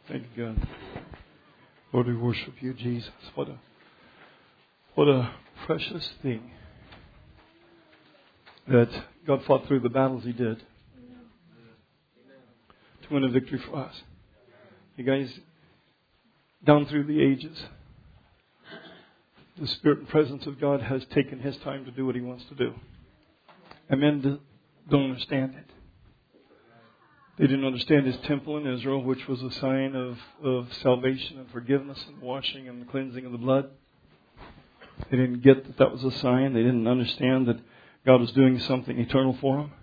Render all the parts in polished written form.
Thank you, God. Lord, we worship you, Jesus. What a precious thing that God fought through the battles He did to win a victory for us. You guys, down through the ages, the Spirit and presence of God has taken His time to do what He wants to do. And men don't understand it. They didn't understand His temple in Israel, which was a sign of salvation and forgiveness and washing and the cleansing of the blood. They didn't get that that was a sign. They didn't understand that God was doing something eternal for them.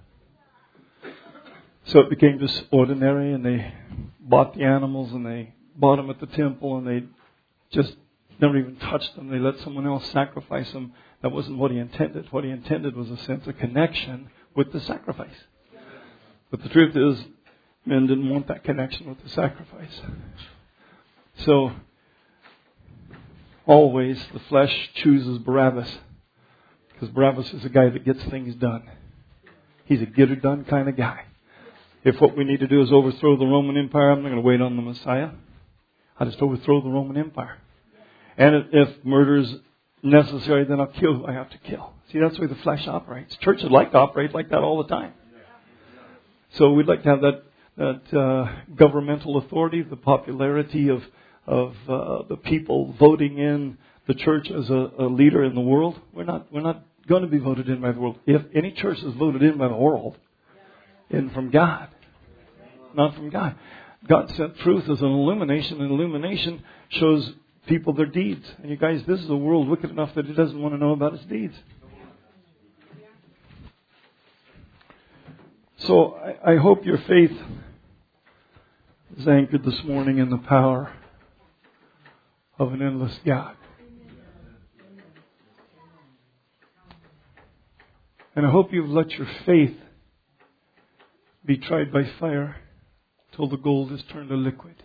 So it became just ordinary, and they bought the animals and they bought them at the temple, and they just never even touched them. They let someone else sacrifice them. That wasn't what He intended. What He intended was a sense of connection with the sacrifice. But the truth is, men didn't want that connection with the sacrifice. So, always the flesh chooses Barabbas. Because Barabbas is a guy that gets things done. He's a get-it-done kind of guy. If what we need to do is overthrow the Roman Empire, I'm not going to wait on the Messiah. I'll just overthrow the Roman Empire. And if murder is necessary, then I'll kill who I have to kill. See, that's the way the flesh operates. Churches like to operate like that all the time. So we'd like to have that governmental authority, the popularity of the people voting in the church as a leader in the world. We're not going to be voted in by the world. If any church is voted in by the world, in from God, not from God. God sent truth as an illumination, and illumination shows people their deeds. And you guys, this is a world wicked enough that it doesn't want to know about its deeds. So I hope your faith is anchored this morning in the power of an endless God. And I hope you've let your faith be tried by fire till the gold is turned to liquid.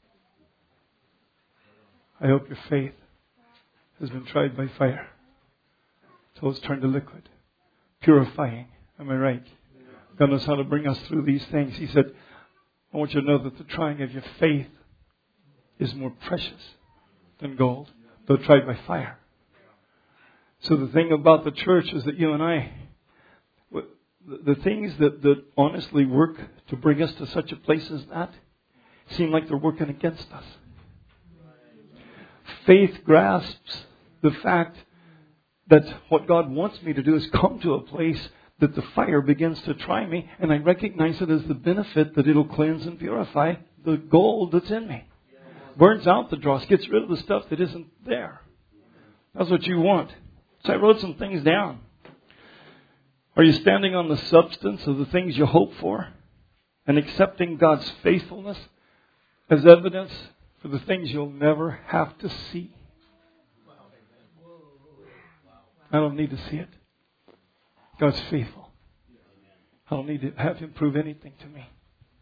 I hope your faith has been tried by fire till it's turned to liquid. Purifying. Am I right? God knows how to bring us through these things. He said, I want you to know that the trying of your faith is more precious than gold, though tried by fire. So the thing about the church is that you and I, the things that honestly work to bring us to such a place as that seem like they're working against us. Faith grasps the fact that what God wants me to do is come to a place that the fire begins to try me, and I recognize it as the benefit that it'll cleanse and purify the gold that's in me. Burns out the dross, gets rid of the stuff that isn't there. That's what you want. So I wrote some things down. Are you standing on the substance of the things you hope for and accepting God's faithfulness as evidence for the things you'll never have to see? I don't need to see it. God's faithful. I don't need to have Him prove anything to me.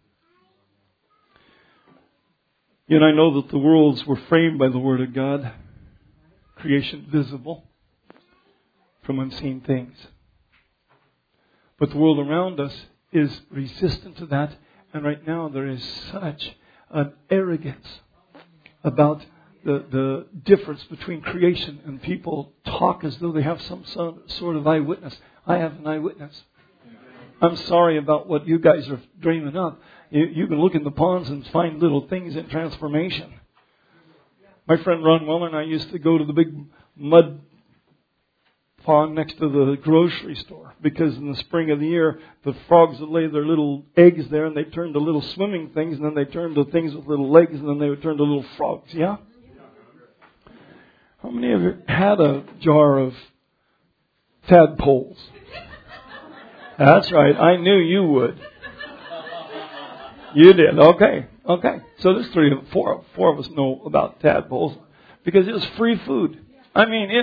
Yet I know that the worlds were framed by the Word of God. Creation visible from unseen things. But the world around us is resistant to that. And right now there is such an arrogance about the difference between creation, and people talk as though they have some sort of eyewitness. I have an eyewitness. I'm sorry about what you guys are dreaming up. You can look in the ponds and find little things in transformation. My friend Ron Weller and I used to go to the big mud pond next to the grocery store, because in the spring of the year the frogs would lay their little eggs there, and they turned to little swimming things, and then they turned to things with little legs, and then they would turn to little frogs. Yeah? How many of you had a jar of tadpoles? That's right. I knew you would. You did. Okay. So there's four of us know about tadpoles because it was free food. I mean,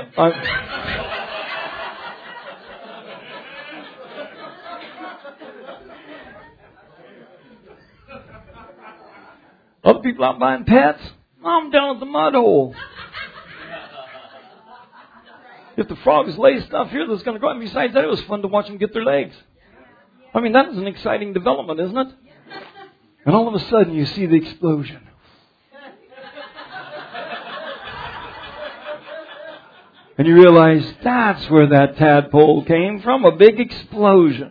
other people out buying pets, I'm down at the mud hole. If the frogs lay stuff here that's going to go out, and besides that, it was fun to watch them get their legs. I mean, that is an exciting development, isn't it? And all of a sudden, you see the explosion. And you realize that's where that tadpole came from, a big explosion.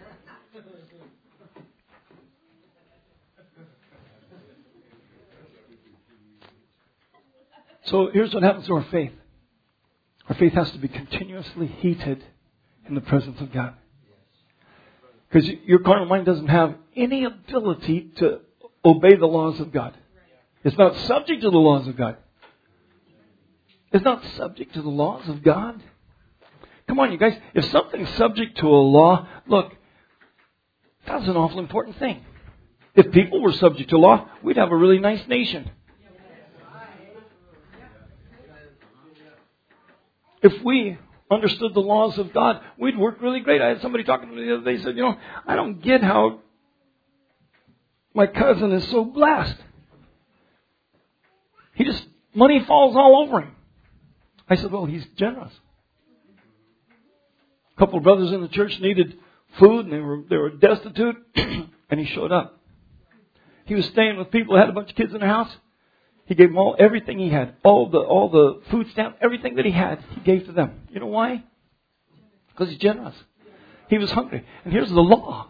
So here's what happens to our faith. Our faith has to be continuously heated in the presence of God. Because your carnal mind doesn't have any ability to obey the laws of God. It's not subject to the laws of God. It's not subject to the laws of God. Come on, you guys. If something's subject to a law, look, that's an awful important thing. If people were subject to law, we'd have a really nice nation. If we understood the laws of God, we'd work really great. I had somebody talking to me the other day. They said, I don't get how my cousin is so blessed. Money falls all over him. I said, well, he's generous. A couple of brothers in the church needed food and they were destitute, and he showed up. He was staying with people who had a bunch of kids in their house. He gave them all everything he had, all the food stamp, everything that he had, he gave to them. You know why? Because he's generous. He was hungry. And here's the law.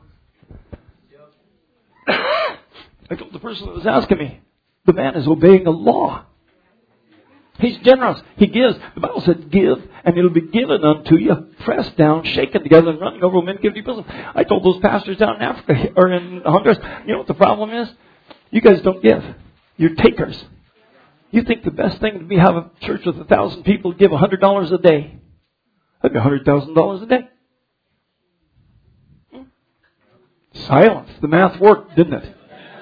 I told the person that was asking me, the man is obeying a law. He's generous. He gives. The Bible said, give, and it'll be given unto you, pressed down, shaken together, and running over men, give to you bosom. I told those pastors down in Africa, or in Honduras, you know what the problem is? You guys don't give. You're takers. You think the best thing would be have a church with 1,000 people give $100 a day. That'd be $100,000 a day. Silence. The math worked, didn't it?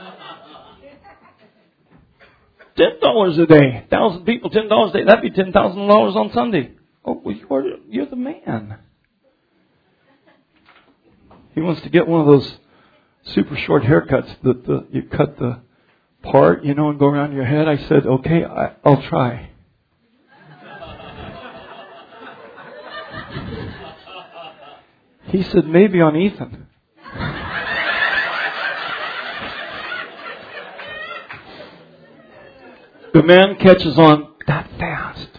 $10 a day. 1,000 people, $10 a day. That'd be $10,000 on Sunday. Oh, well, you're the man. He wants to get one of those super short haircuts that you cut the part, and go around your head. I said, okay, I'll try. He said, maybe on Ethan. The man catches on that fast.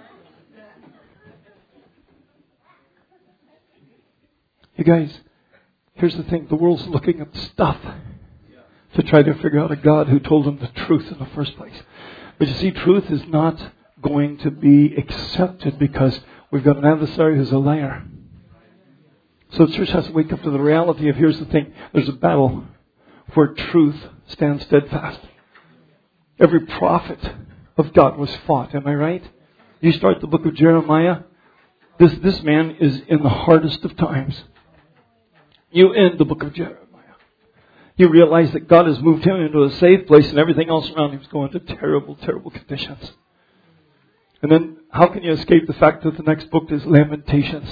You guys, here's the thing. The world's looking at stuff to try to figure out a God who told them the truth in the first place. But you see, truth is not going to be accepted because we've got an adversary who's a liar. So the church has to wake up to the reality of, here's the thing, there's a battle where truth stands steadfast. Every prophet of God was fought, am I right? You start the book of Jeremiah, this man is in the hardest of times. You end the book of Jeremiah. You realize that God has moved him into a safe place and everything else around him is going to terrible, terrible conditions. And then how can you escape the fact that the next book is Lamentations?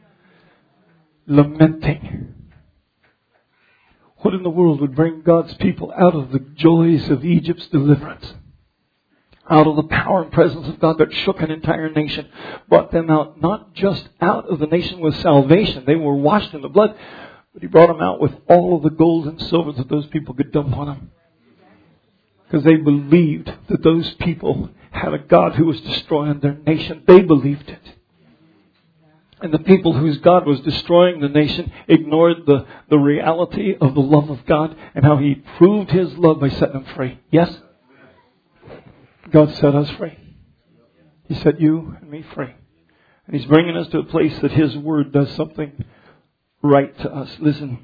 Lamenting. What in the world would bring God's people out of the joys of Egypt's deliverance? Out of the power and presence of God that shook an entire nation. Brought them out, not just out of the nation with salvation. They were washed in the blood. But He brought them out with all of the gold and silver that those people could dump on them. Because they believed that those people had a God who was destroying their nation. They believed it. And the people whose God was destroying the nation ignored the reality of the love of God and how He proved His love by setting them free. Yes? God set us free. He set you and me free. And He's bringing us to a place that His Word does something right to us. Listen.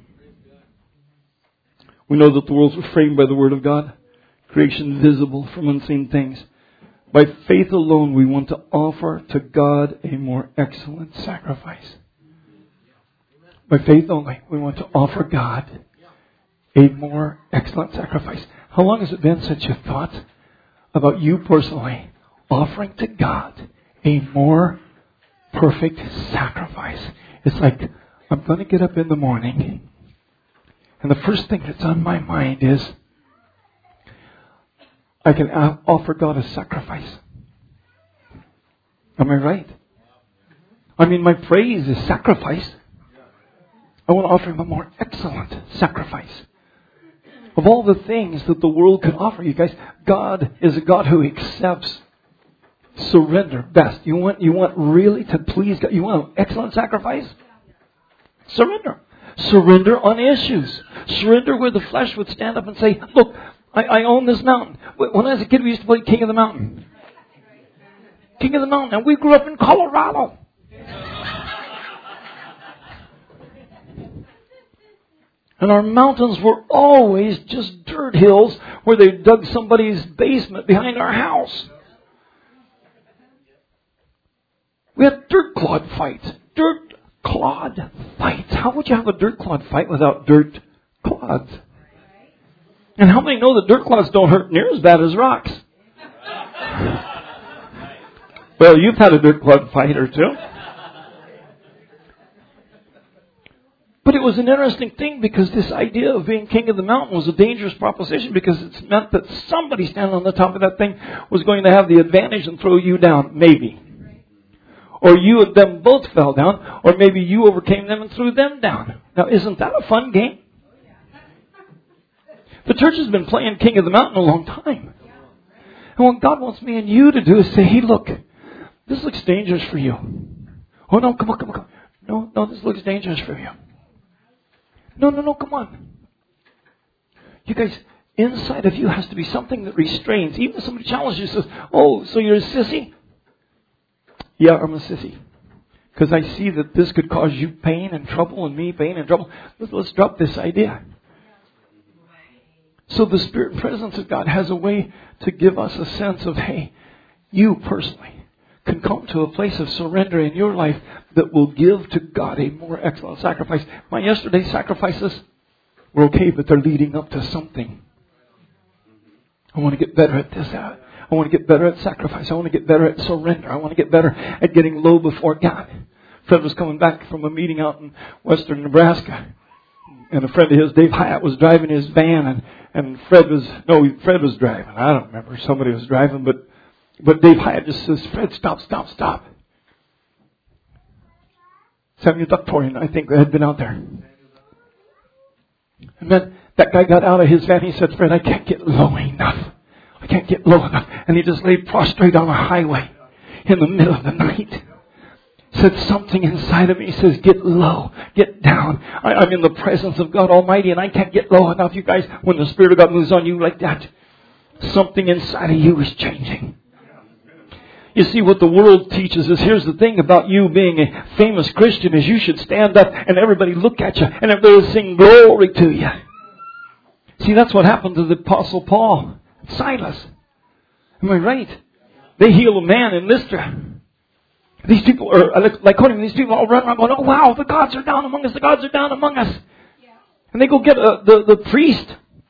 We know that the worlds were framed by the Word of God. Creation visible from unseen things. By faith alone, we want to offer to God a more excellent sacrifice. By faith only, we want to offer God a more excellent sacrifice. How long has it been since you thought about you personally offering to God a more perfect sacrifice? It's like, I'm going to get up in the morning, and the first thing that's on my mind is, I can offer God a sacrifice. Am I right? I mean, my praise is sacrifice. I want to offer Him a more excellent sacrifice. Of all the things that the world can offer you guys, God is a God who accepts Surrender best. You want really to please God? You want an excellent sacrifice? Surrender. Surrender on issues. Surrender where the flesh would stand up and say, look, I own this mountain. When I was a kid, we used to play King of the Mountain. King of the Mountain. And we grew up in Colorado. And our mountains were always just dirt hills where they dug somebody's basement behind our house. We had dirt clod fights. Dirt clod fights. How would you have a dirt clod fight without dirt clods? And how many know that dirt clods don't hurt near as bad as rocks? Well, you've had a dirt clod fight or two. But it was an interesting thing because this idea of being king of the mountain was a dangerous proposition because it meant that somebody standing on the top of that thing was going to have the advantage and throw you down, maybe. Or you and them both fell down, or maybe you overcame them and threw them down. Now, isn't that a fun game? The church has been playing king of the mountain a long time. And what God wants me and you to do is say, hey, look, this looks dangerous for you. Oh, no, come on. No, this looks dangerous for you. No, come on. You guys, inside of you has to be something that restrains. Even if somebody challenges you and says, oh, so you're a sissy? Yeah, I'm a sissy. Because I see that this could cause you pain and trouble and me pain and trouble. Let's drop this idea. So the Spirit and presence of God has a way to give us a sense of, hey, you personally can come to a place of surrender in your life that will give to God a more excellent sacrifice. My yesterday's sacrifices were okay, but they're leading up to something. I want to get better at this. I want to get better at sacrifice. I want to get better at surrender. I want to get better at getting low before God. Fred was coming back from a meeting out in western Nebraska. And a friend of his, Dave Hyatt, was driving his van. And Fred was driving. I don't remember. Somebody was driving, but Dave Hyatt just says, Fred, stop. Samuel Ductorian, I think, had been out there. And then that guy got out of his van. He said, Fred, I can't get low enough. And he just laid prostrate on a highway in the middle of the night. Said something inside of me says, get low, get down. I'm in the presence of God Almighty and I can't get low enough. You guys, when the Spirit of God moves on you like that, something inside of you is changing. You see, what the world teaches is, here's the thing about you being a famous Christian, is you should stand up and everybody look at you and everybody sing glory to you. See, that's what happened to the Apostle Paul and Silas. Am I right? They heal a man in Lystra. These people are, like quoting, these people all run around going, oh wow, the gods are down among us. And they go get the priest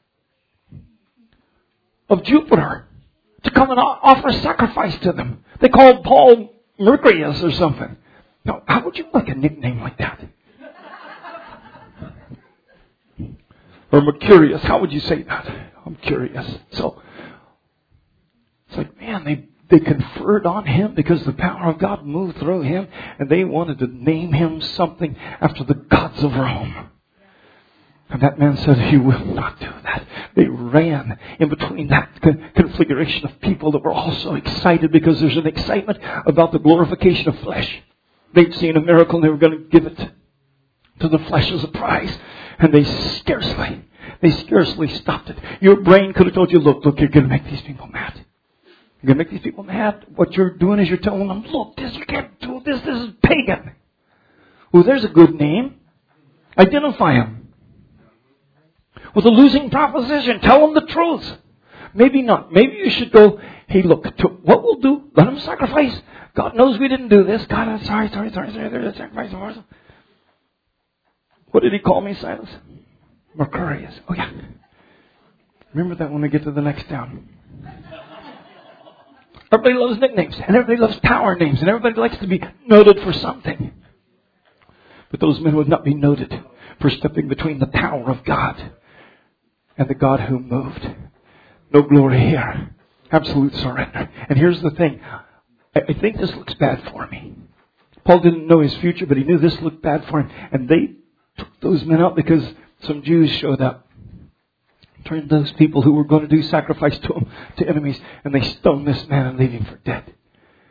of Jupiter to come and offer a sacrifice to them. They called Paul Mercurius or something. Now, how would you like a nickname like that? Or Mercurius, how would you say that? I'm curious. So, it's like, man, they conferred on him because the power of God moved through him, and they wanted to name him something after the gods of Rome. And that man said, he will not do that. They ran in between that configuration of people that were all so excited because there's an excitement about the glorification of flesh. They'd seen a miracle and they were going to give it to the flesh as a prize. And they scarcely stopped it. Your brain could have told you, look, you're going to make these people mad. You're going to make these people mad. What you're doing is you're telling them, look, you can't do this. This is pagan. Well, there's a good name. Identify them. With a losing proposition, tell them the truth. Maybe not. Maybe you should go, hey, look, what we'll do, let them sacrifice. God knows we didn't do this. God, I'm sorry. There's a sacrifice of ours. What did he call me, Silas? Mercurius. Oh, yeah. Remember that when we get to the next town. Everybody loves nicknames, and everybody loves power names, and everybody likes to be noted for something. But those men would not be noted for stepping between the power of God and the God who moved. No glory here. Absolute surrender. And here's the thing. I think this looks bad for me. Paul didn't know his future, but he knew this looked bad for him. And they took those men out because some Jews showed up. Turned those people who were going to do sacrifice to him to enemies. And they stoned this man and leave him for dead.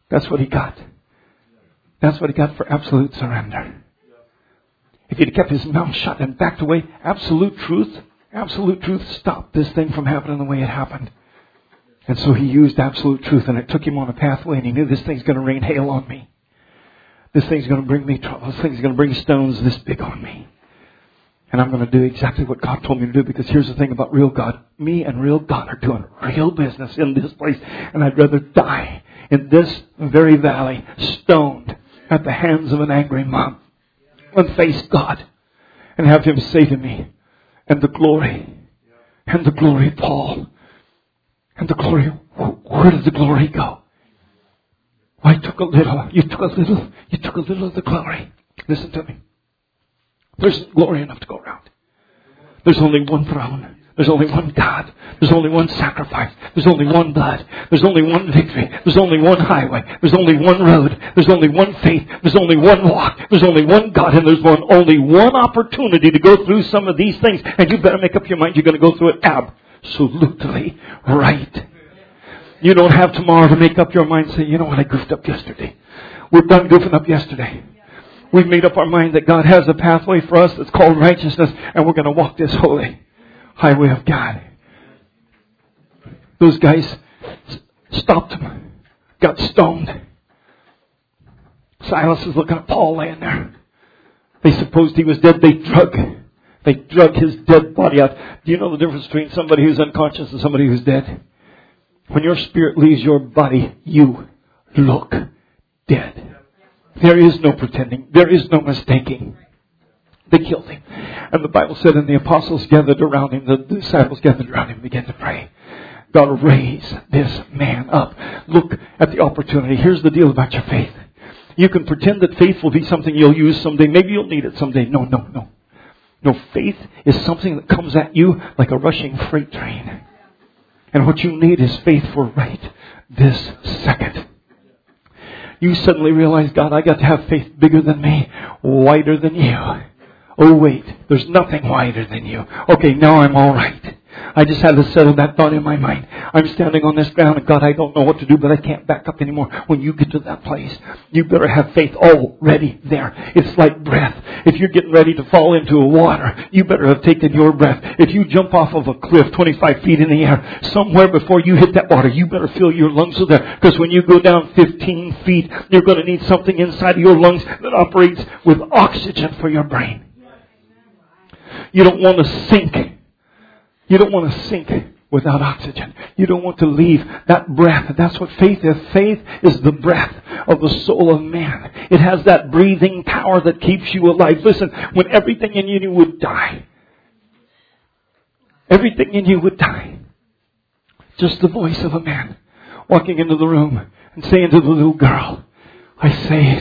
That's what he got. That's what he got for absolute surrender. If he'd kept his mouth shut and backed away, absolute truth stopped this thing from happening the way it happened. And so he used absolute truth, and it took him on a pathway, and he knew this thing's going to rain hail on me. This thing's going to bring me trouble. This thing's going to bring stones this big on me. And I'm going to do exactly what God told me to do, because here's the thing about real God. Me and real God are doing real business in this place, and I'd rather die in this very valley, stoned at the hands of an angry mom, than face God and have Him say to me, and the glory, Paul, and the glory, where did the glory go? I took a little, you took a little of the glory. Listen to me. There's glory enough to go around. There's only one throne. There's only one God. There's only one sacrifice. There's only one blood. There's only one victory. There's only one highway. There's only one road. There's only one faith. There's only one walk. There's only one God. And there's only one opportunity to go through some of these things. And you better make up your mind you're going to go through it absolutely right. You don't have tomorrow to make up your mind and say, you know what, I goofed up yesterday. We're done goofing up yesterday. We've made up our mind that God has a pathway for us that's called righteousness, and we're going to walk this holy highway of God. Those guys stopped him, got stoned. Silas is looking at Paul laying there. They supposed he was dead. They drug his dead body out. Do you know the difference between somebody who's unconscious and somebody who's dead? When your spirit leaves your body, you look dead. There is no pretending. There is no mistaking. They killed him. And the Bible said, and the apostles gathered around him, the disciples gathered around him and began to pray. God, raise this man up. Look at the opportunity. Here's the deal about your faith. You can pretend that faith will be something you'll use someday. Maybe you'll need it someday. No. No, faith is something that comes at you like a rushing freight train. And what you need is faith for right this second. You suddenly realize, God, I got to have faith bigger than me, wider than you. Oh, wait, there's nothing wider than you. Okay, now I'm all right. I just had to settle that thought in my mind. I'm standing on this ground, and God, I don't know what to do, but I can't back up anymore. When you get to that place, you better have faith already there. It's like breath. If you're getting ready to fall into a water, you better have taken your breath. If you jump off of a cliff 25 feet in the air, somewhere before you hit that water, you better fill your lungs with air. Because when you go down 15 feet, you're going to need something inside of your lungs that operates with oxygen for your brain. You don't want to sink. You don't want to sink without oxygen. You don't want to leave that breath. That's what faith is. Faith is the breath of the soul of man. It has that breathing power that keeps you alive. Listen, when everything in you would die, everything in you would die, just the voice of a man walking into the room and saying to the little girl, I say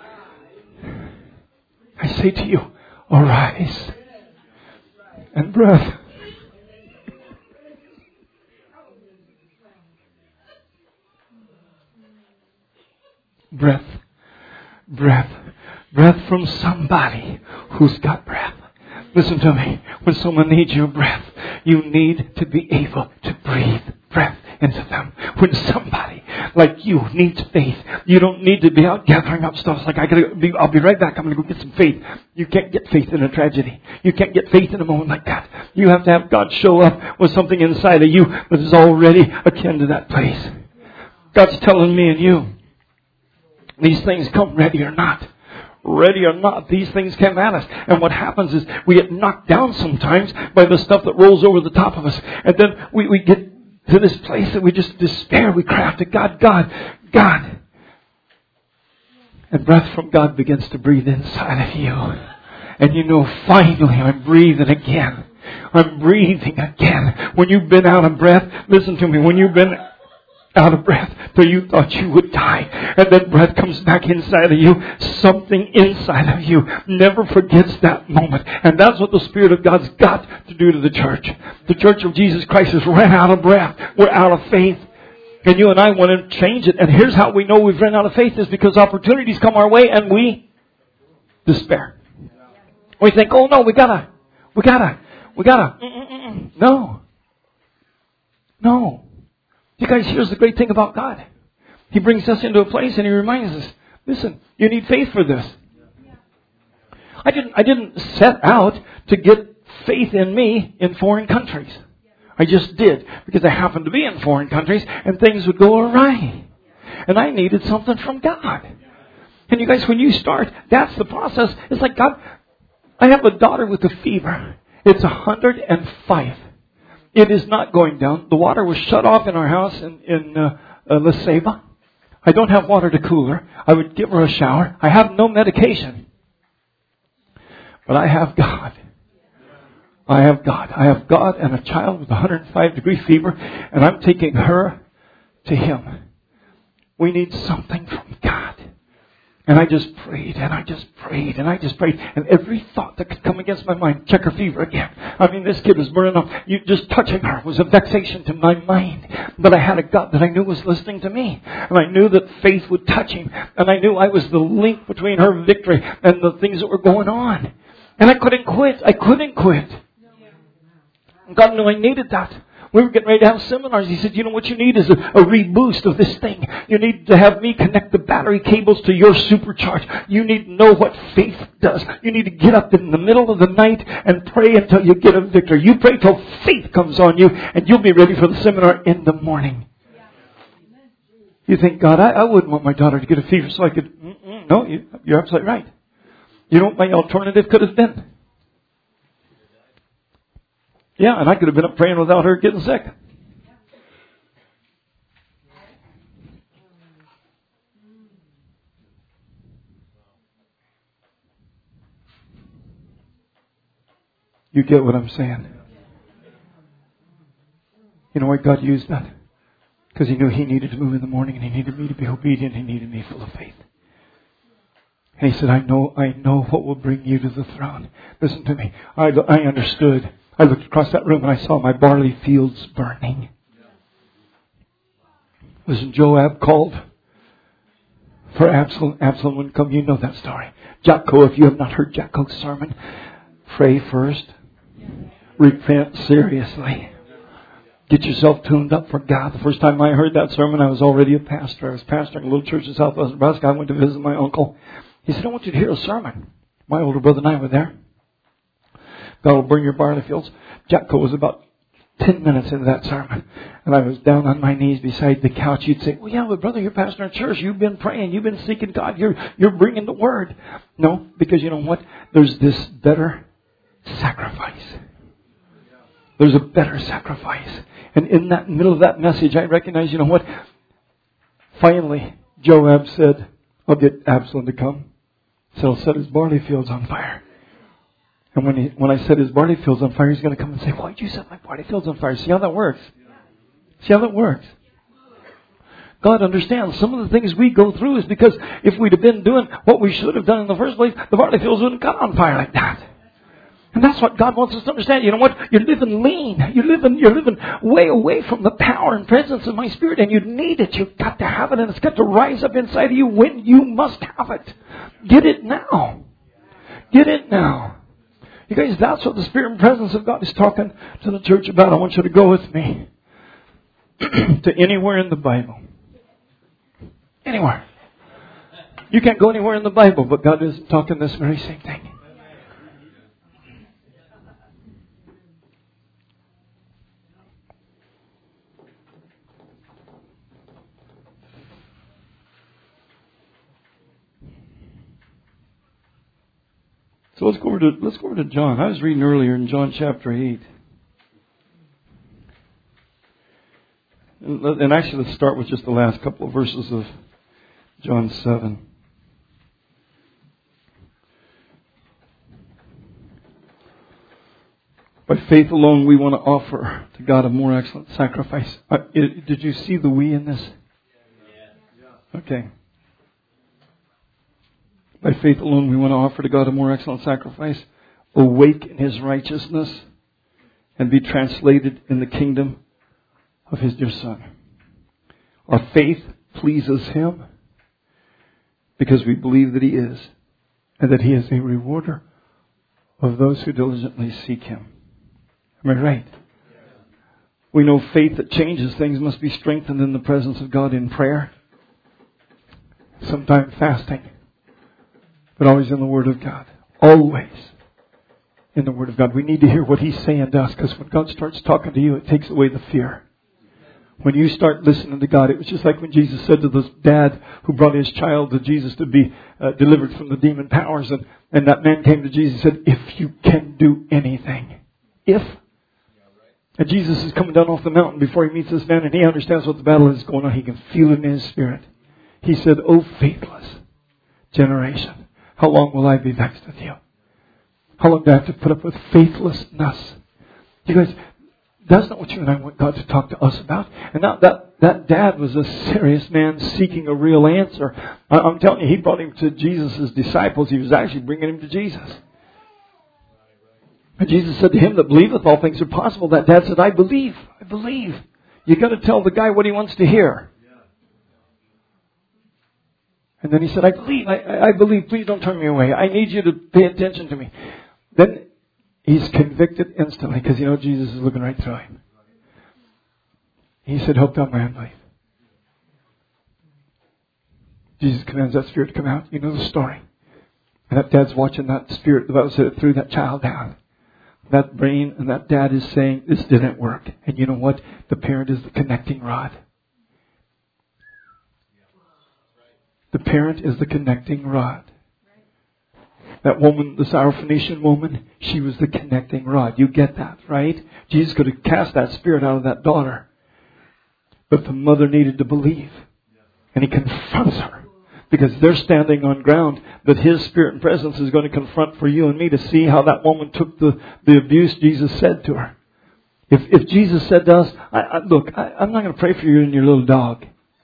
to you, arise. And breath. Breath from somebody who's got breath. Listen to me. When someone needs your breath, you need to be able to breathe breath into them. When somebody like you needs faith, you don't need to be out gathering up stuff. It's like, I'll be right back. I'm going to go get some faith. You can't get faith in a tragedy. You can't get faith in a moment like that. You have to have God show up with something inside of you that is already akin to that place. God's telling me and you, these things come ready or not. Ready or not, these things come at us. And what happens is we get knocked down sometimes by the stuff that rolls over the top of us. And then we get to this place that we just despair. We cry out to God. And breath from God begins to breathe inside of you. And you know, finally I'm breathing again. I'm breathing again. When you've been out of breath, listen to me, when you've been out of breath till you thought you would die, and then breath comes back inside of you, something inside of you never forgets that moment. And that's what the Spirit of God's got to do to the church. The church of Jesus Christ has ran out of breath. We're out of faith. And you and I want to change it. And here's how we know we've run out of faith, is because opportunities come our way and we despair. We think, oh no, we gotta. No. You guys, here's the great thing about God. He brings us into a place and He reminds us, listen, you need faith for this. I didn't set out to get faith in me in foreign countries. I just did because I happened to be in foreign countries and things would go awry. And I needed something from God. And you guys, when you start, that's the process. It's like, God, I have a daughter with a fever. It's 105. It is not going down. The water was shut off in our house in La Ceiba. I don't have water to cool her. I would give her a shower. I have no medication. But I have God. I have God. I have God and a child with 105-degree fever, and I'm taking her to Him. We need something from God. And I just prayed, and I just prayed, and I just prayed. And every thought that could come against my mind, check her fever again. I mean, this kid was burning up. Just touching her was a vexation to my mind. But I had a God that I knew was listening to me. And I knew that faith would touch him. And I knew I was the link between her victory and the things that were going on. And I couldn't quit. I couldn't quit. God knew I needed that. We were getting ready to have seminars. He said, you know what you need is a reboost of this thing. You need to have me connect the battery cables to your supercharge. You need to know what faith does. You need to get up in the middle of the night and pray until you get a victory. You pray till faith comes on you and you'll be ready for the seminar in the morning. You think, God, I wouldn't want my daughter to get a fever so I could... No, you're absolutely right. You know what my alternative could have been? Yeah, and I could have been up praying without her getting sick. You get what I'm saying? You know why God used that? Because He knew He needed to move in the morning and He needed me to be obedient. He needed me full of faith. And He said, I know what will bring you to the throne. Listen to me. I understood. I looked across that room and I saw my barley fields burning. Listen, Joab called for Absalom. Absalom wouldn't come. You know that story. Jacko, if you have not heard Jacko's sermon, pray first. Repent seriously. Get yourself tuned up for God. The first time I heard that sermon, I was already a pastor. I was pastoring a little church in Southwest Nebraska. I went to visit my uncle. He said, I want you to hear a sermon. My older brother and I were there. God will burn your barley fields. Jacko was about 10 minutes into that sermon. And I was down on my knees beside the couch. You'd say, well, yeah, but brother, you're pastor in church. You've been praying. You've been seeking God. You're bringing the word. No, because you know what? There's this better sacrifice. There's a better sacrifice. And in that middle of that message, I recognize, you know what? Finally, Joab said, I'll get Absalom to come. So I'll set his barley fields on fire. And when I set his barley fields on fire, he's going to come and say, why did you set my barley fields on fire? See how that works? See how that works? God understands some of the things we go through is because if we'd have been doing what we should have done in the first place, the barley fields wouldn't have got on fire like that. And that's what God wants us to understand. You know what? You're living lean. You're living way away from the power and presence of my Spirit, and you need it. You've got to have it, and it's got to rise up inside of you when you must have it. Get it now. Get it now. You guys, that's what the Spirit and presence of God is talking to the church about. I want you to go with me to anywhere in the Bible. Anywhere. You can't go anywhere in the Bible, but God is talking this very same thing. So let's go over to John. I was reading earlier in John chapter 8. And actually, let's start with just the last couple of verses of John 7. By faith alone, we want to offer to God a more excellent sacrifice. Did you see the we in this? Okay. By faith alone, we want to offer to God a more excellent sacrifice, awake in His righteousness, and be translated in the kingdom of His dear Son. Our faith pleases Him because we believe that He is, and that He is a rewarder of those who diligently seek Him. Am I right? We know faith that changes things must be strengthened in the presence of God in prayer. Sometimes fasting. But always in the Word of God. Always in the Word of God. We need to hear what He's saying to us, because when God starts talking to you, it takes away the fear. When you start listening to God, it was just like when Jesus said to this dad who brought his child to Jesus to be delivered from the demon powers. And that man came to Jesus and said, if you can do anything. If. And Jesus is coming down off the mountain before he meets this man, and he understands what the battle is going on. He can feel it in his spirit. He said, "O faithless generation, how long will I be vexed with you? How long do I have to put up with faithlessness?" You guys, that's not what you and I want God to talk to us about. And now that dad was a serious man seeking a real answer. I'm telling you, he brought him to Jesus' disciples. He was actually bringing him to Jesus. And Jesus said to him that believeth, all things are possible. That dad said, I believe. I believe. You got to tell the guy what he wants to hear. And then he said, I believe. I believe. Please don't turn me away. I need you to pay attention to me. Then he's convicted instantly, because Jesus is looking right through him. He said, help down my unbelief. Jesus commands that spirit to come out. You know the story. And that dad's watching that spirit. The Bible said it threw that child down. That brain and that dad is saying, this didn't work. And you know what? The parent is the connecting rod. The parent is the connecting rod. That woman, the Syrophoenician woman, she was the connecting rod. You get that, right? Jesus could have cast that spirit out of that daughter. But the mother needed to believe. And he confronts her. Because they're standing on ground that his spirit and presence is going to confront for you and me to see how that woman took the abuse Jesus said to her. If Jesus said to us, look, I'm not going to pray for you and your little dog.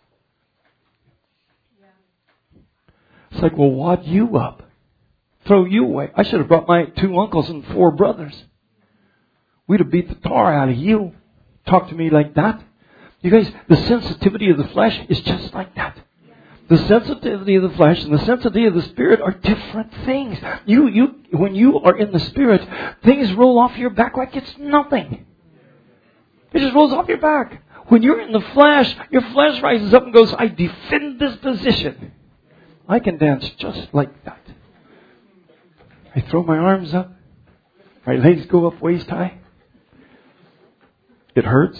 It's like, well, wad you up. Throw you away. I should have brought my 2 uncles and 4 brothers. We'd have beat the tar out of you. Talk to me like that. You guys, the sensitivity of the flesh is just like that. The sensitivity of the flesh and the sensitivity of the Spirit are different things. When you are in the Spirit, things roll off your back like it's nothing. It just rolls off your back. When you're in the flesh, your flesh rises up and goes, I defend this position. I can dance just like that. I throw my arms up. My legs go up waist high. It hurts.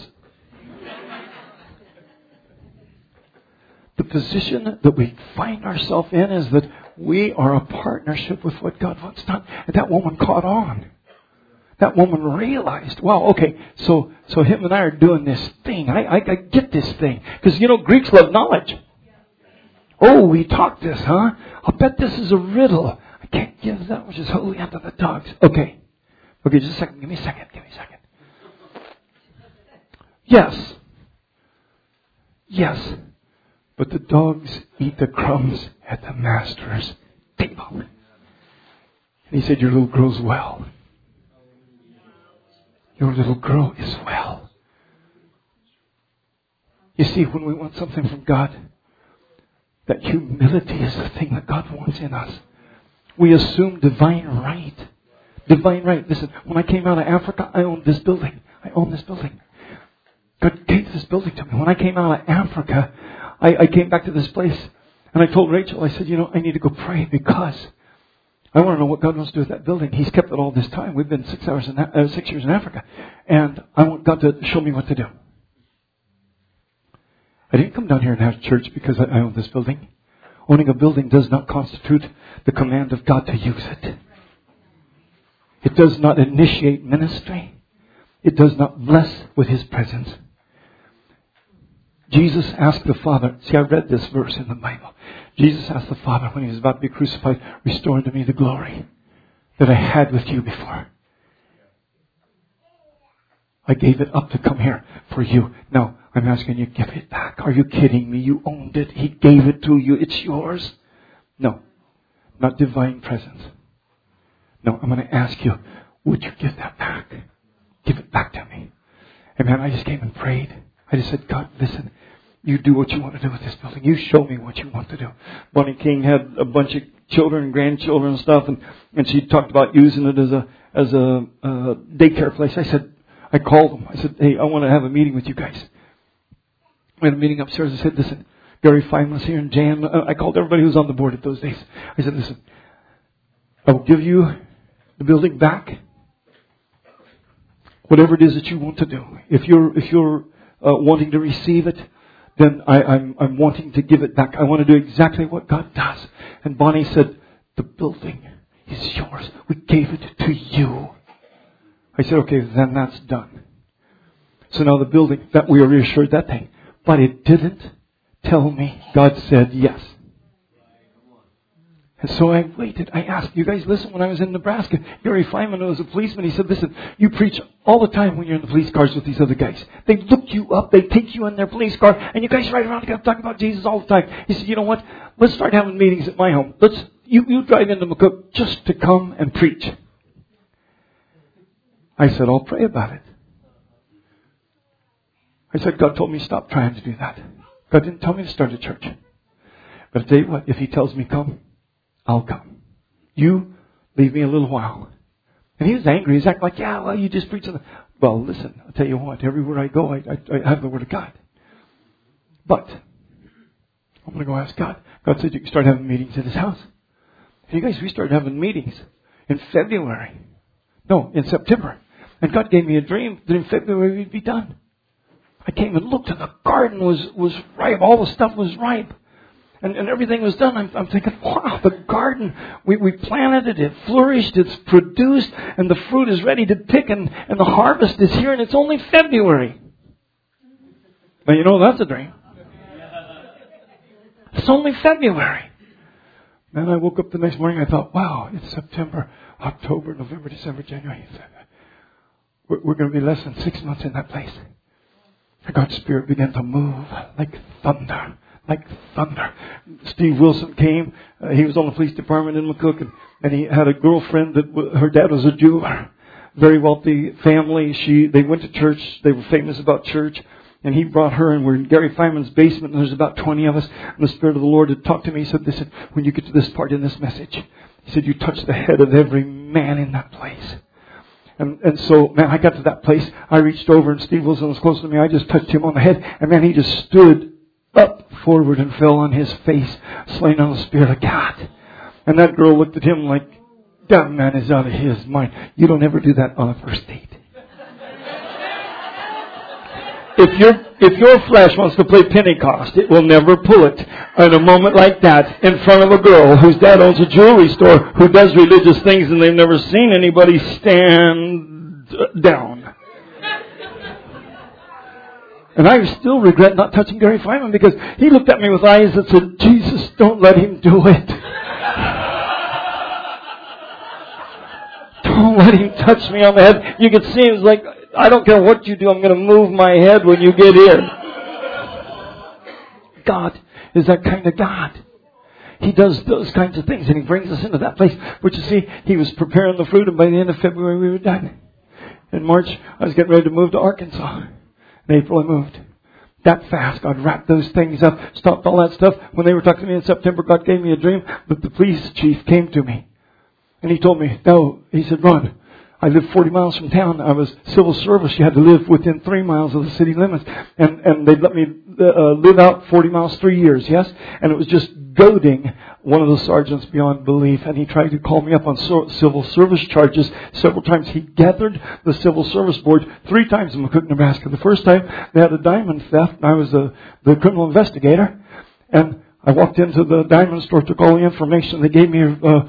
The position that we find ourselves in is that we are a partnership with what God wants done. And that woman caught on. That woman realized, wow, okay, so him and I are doing this thing. I get this thing. Because, Greeks love knowledge. Oh, we talk this, huh? I'll bet this is a riddle. I can't give that which is holy unto the dogs. Okay, just a second. Give me a second. Yes. But the dogs eat the crumbs at the master's table. And he said, your little girl's well. Your little girl is well. You see, when we want something from God, that humility is the thing that God wants in us. We assume divine right. Divine right. Listen, when I came out of Africa, I owned this building. God gave this building to me. When I came out of Africa, I came back to this place and I told Rachel, I said, I need to go pray because I want to know what God wants to do with that building. He's kept it all this time. We've been 6 years in Africa. And I want God to show me what to do. I didn't come down here and have church because I own this building. Owning a building does not constitute the command of God to use it. It does not initiate ministry. It does not bless with His presence. Jesus asked the Father, see, I read this verse in the Bible. Jesus asked the Father when He was about to be crucified, restore unto me the glory that I had with you before. I gave it up to come here for you. Now, I'm asking you, give it back. Are you kidding me? You owned it. He gave it to you. It's yours. No, not divine presence. No, I'm going to ask you, would you give that back? Give it back to me. And man, I just came and prayed. I just said, God, listen, you do what you want to do with this building. You show me what you want to do. Bonnie King had a bunch of children and grandchildren and stuff, and she talked about using it as a daycare place. I called them. I said, hey, I want to have a meeting with you guys. We had a meeting upstairs. I said, listen, Gary Fein was here and Jan. I called everybody who was on the board at those days. I said, listen, I will give you the building back. Whatever it is that you want to do. If you're wanting to receive it, then I'm wanting to give it back. I want to do exactly what God does. And Bonnie said, the building is yours. We gave it to you. I said, okay, then that's done. So now the building, that we are reassured that thing. But it didn't tell me God said yes. And so I waited. I asked, you guys listen, when I was in Nebraska, Gary Feynman was a policeman. He said, listen, you preach all the time when you're in the police cars with these other guys. They look you up. They take you in their police car. And you guys ride around together talking about Jesus all the time. He said, you know what? Let's start having meetings at my home. You drive into McCook just to come and preach. I said, I'll pray about it. I said, God told me stop trying to do that. God didn't tell me to start a church. But I'll tell you what, if He tells me come, I'll come. You leave me a little while. And he was angry. He's acting like, yeah, well, you just preach. Well, listen, I'll tell you what, everywhere I go, I have the Word of God. But I'm going to go ask God. God said you can start having meetings at His house. And you guys, we started having meetings in February. No, in September. And God gave me a dream that in February we'd be done. I came and looked and the garden was ripe. All the stuff was ripe. And everything was done. I'm thinking, wow, the garden, we planted it, it flourished, it's produced, and the fruit is ready to pick, and the harvest is here, and it's only February. Now, you know that's a dream. It's only February. Then I woke up the next morning, I thought, wow, it's September, October, November, December, January. We're going to be less than 6 months in that place. God's Spirit began to move like thunder. Like thunder. Steve Wilson came. He was on the police department in McCook, and he had a girlfriend that her dad was a Jew. Very wealthy family. They went to church. They were famous about church. And he brought her, and we're in Gary Feynman's basement, and there's about 20 of us. And the Spirit of the Lord had talked to me. He said, listen, when you get to this part in this message, he said, you touch the head of every man in that place. And so, man, I got to that place. I reached over, and Steve Wilson was close to me. I just touched him on the head, and man, he just stood up forward and fell on his face, slain on the Spirit of God. And that girl looked at him like, that man is out of his mind. You don't ever do that on a first date. If your flesh wants to play Pentecost, it will never pull it in a moment like that in front of a girl whose dad owns a jewelry store, who does religious things, and they've never seen anybody stand down. And I still regret not touching Gary Feynman, because he looked at me with eyes that said, Jesus, don't let him do it. Don't let him touch me on the head. You could see him like, I don't care what you do, I'm going to move my head when you get in. God is that kind of God. He does those kinds of things, and He brings us into that place. But you see, He was preparing the fruit, and by the end of February we were done. In March, I was getting ready to move to Arkansas. In April, I moved. That fast, God wrapped those things up, stopped all that stuff. When they were talking to me in September, God gave me a dream that the police chief came to me. And he told me, no, he said, Ron, I lived 40 miles from town. I was civil service. You had to live within 3 miles of the city limits. And they'd let me live out 40 miles 3 years, yes? And it was just goading one of the sergeants beyond belief. And he tried to call me up on civil service charges several times. He gathered the civil service board 3 times in McCook, Nebraska. The first time they had a diamond theft, and I was the criminal investigator. And I walked into the diamond store, took all the information. They gave me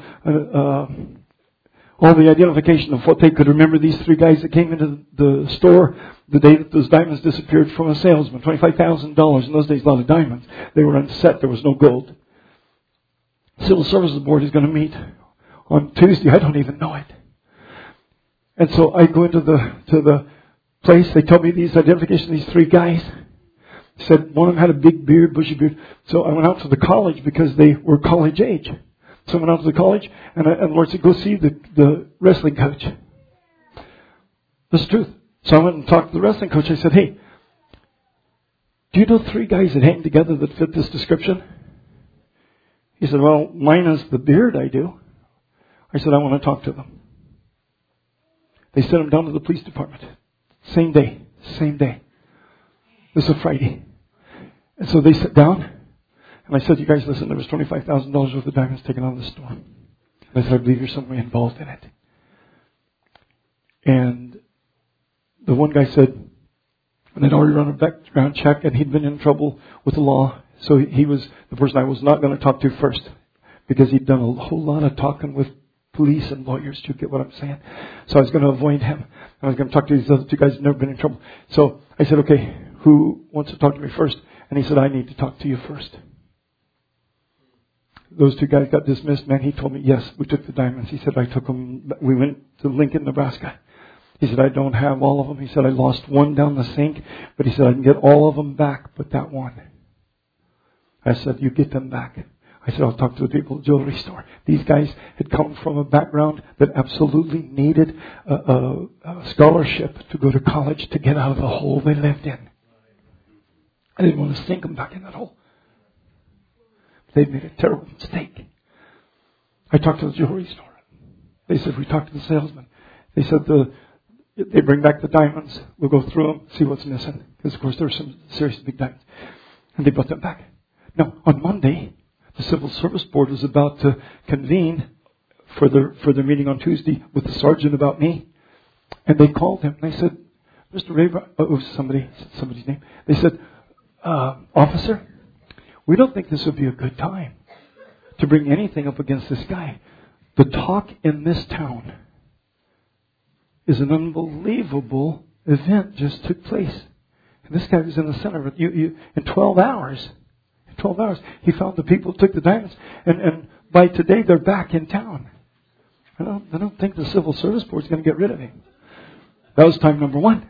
all the identification of what they could remember. These 3 guys that came into the store the day that those diamonds disappeared from a salesman. $25,000. In those days, a lot of diamonds. They were unset. There was no gold. Civil Services Board is going to meet on Tuesday. I don't even know it. And so I go into the place. They tell me these identifications of these 3 guys. They said one of them had a big beard, bushy beard. So I went out to the college because they were college age. So I went out to the college, and the Lord said, go see the wrestling coach. That's the truth. So I went and talked to the wrestling coach. I said, hey, do you know 3 guys that hang together that fit this description? He said, well, minus the beard, I do. I said, I want to talk to them. They sent him down to the police department. Same day. This is a Friday. And so they sat down. And I said, you guys, listen, there was $25,000 worth of diamonds taken out of the store. And I said, I believe you're somewhere involved in it. And the one guy said, and they'd already run a background check, and he'd been in trouble with the law. So he was the person I was not going to talk to first, because he'd done a whole lot of talking with police and lawyers. Do you get what I'm saying? So I was going to avoid him. I was going to talk to these other two guys who'd never been in trouble. So I said, okay, who wants to talk to me first? And he said, I need to talk to you first. Those two guys got dismissed. Man, he told me, yes, we took the diamonds. He said, I took them. We went to Lincoln, Nebraska. He said, I don't have all of them. He said, I lost one down the sink. But he said, I can get all of them back but that one. I said, you get them back. I said, I'll talk to the people at the jewelry store. These guys had come from a background that absolutely needed a scholarship to go to college to get out of the hole they lived in. I didn't want to sink them back in that hole. They'd made a terrible mistake. I talked to the jewelry store. They said, we talked to the salesman. They said, they bring back the diamonds. We'll go through them, see what's missing. Because, of course, there were some serious big diamonds. And they brought them back. Now, on Monday, the Civil Service Board was about to convene for their meeting on Tuesday with the sergeant about me. And they called him. And they said, Mr. Rayburn, it was somebody's name. They said, officer, we don't think this would be a good time to bring anything up against this guy. The talk in this town is an unbelievable event just took place. And this guy was in the center of it. In 12 hours, he found the people who took the diamonds. And by today, they're back in town. I don't think the Civil Service Board is going to get rid of him. That was time number one.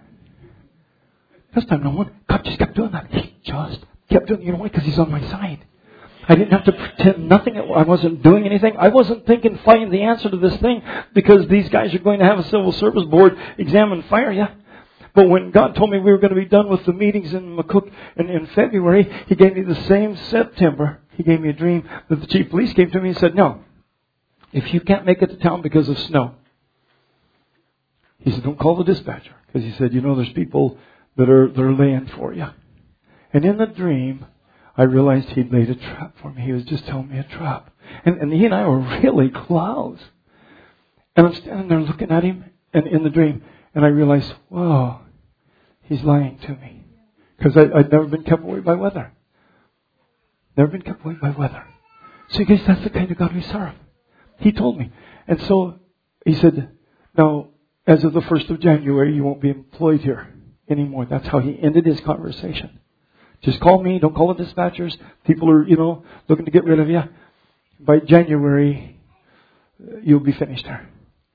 God just kept doing that. He just kept doing it. You know why? Because he's on my side. I didn't have to pretend nothing. I wasn't doing anything. I wasn't thinking, find the answer to this thing, because these guys are going to have a Civil Service Board examine and fire you. But when God told me we were going to be done with the meetings in McCook in February, He gave me the same September. He gave me a dream that the chief of police came to me and said, no, if you can't make it to town because of snow, he said, don't call the dispatcher. Because he said, there's people that are laying for you. And in the dream, I realized he'd laid a trap for me. He was just telling me a trap. And he and I were really close. And I'm standing there looking at him and in the dream. And I realized, whoa, he's lying to me. Because I'd never been kept away by weather. Never been kept away by weather. So you guys, that's the kind of God we serve. He told me. And so he said, now, as of the 1st of January, you won't be employed here anymore. That's how he ended his conversation. Just call me. Don't call the dispatchers. People are, looking to get rid of you. By January, you'll be finished there.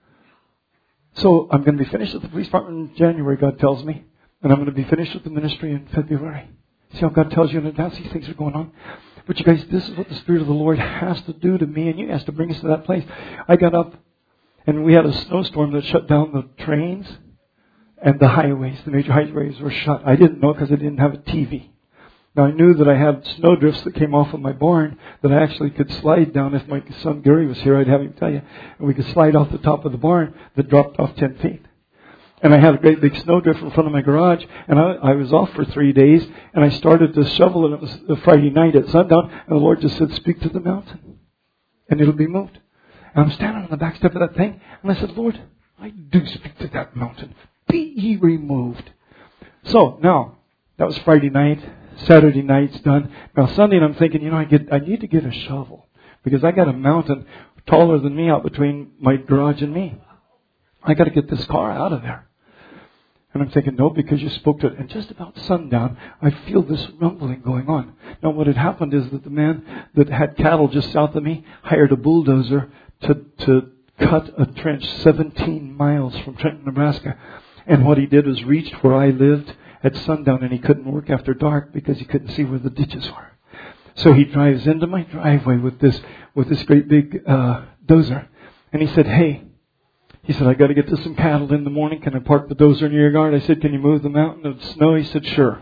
So I'm going to be finished at the police department in January, God tells me. And I'm going to be finished with the ministry in February. See how God tells you in advance these things are going on? But you guys, this is what the Spirit of the Lord has to do to me and you. He has to bring us to that place. I got up and we had a snowstorm that shut down the trains and the highways. The major highways were shut. I didn't know because I didn't have a TV. Now I knew that I had snowdrifts that came off of my barn that I actually could slide down. If my son Gary was here, I'd have him tell you. And we could slide off the top of the barn that dropped off 10 feet. And I had a great big snowdrift in front of my garage. And I was off for 3 days. And I started to shovel, and it was a Friday night at sundown. And the Lord just said, speak to the mountain, and it'll be moved. And I'm standing on the back step of that thing. And I said, Lord, I do speak to that mountain. Be ye removed. So now, that was Friday night. Saturday night's done. Now Sunday, I'm thinking, I need to get a shovel because I got a mountain taller than me out between my garage and me. I got to get this car out of there. And I'm thinking, no, because you spoke to it. And just about sundown, I feel this rumbling going on. Now what had happened is that the man that had cattle just south of me hired a bulldozer to cut a trench 17 miles from Trenton, Nebraska. And what he did was reached where I lived at sundown, and he couldn't work after dark because he couldn't see where the ditches were. So he drives into my driveway with this great big dozer, and he said, "Hey," he said, "I got to get to some cattle in the morning. Can I park the dozer in your yard?" I said, "Can you move the mountain of snow?" He said, "Sure."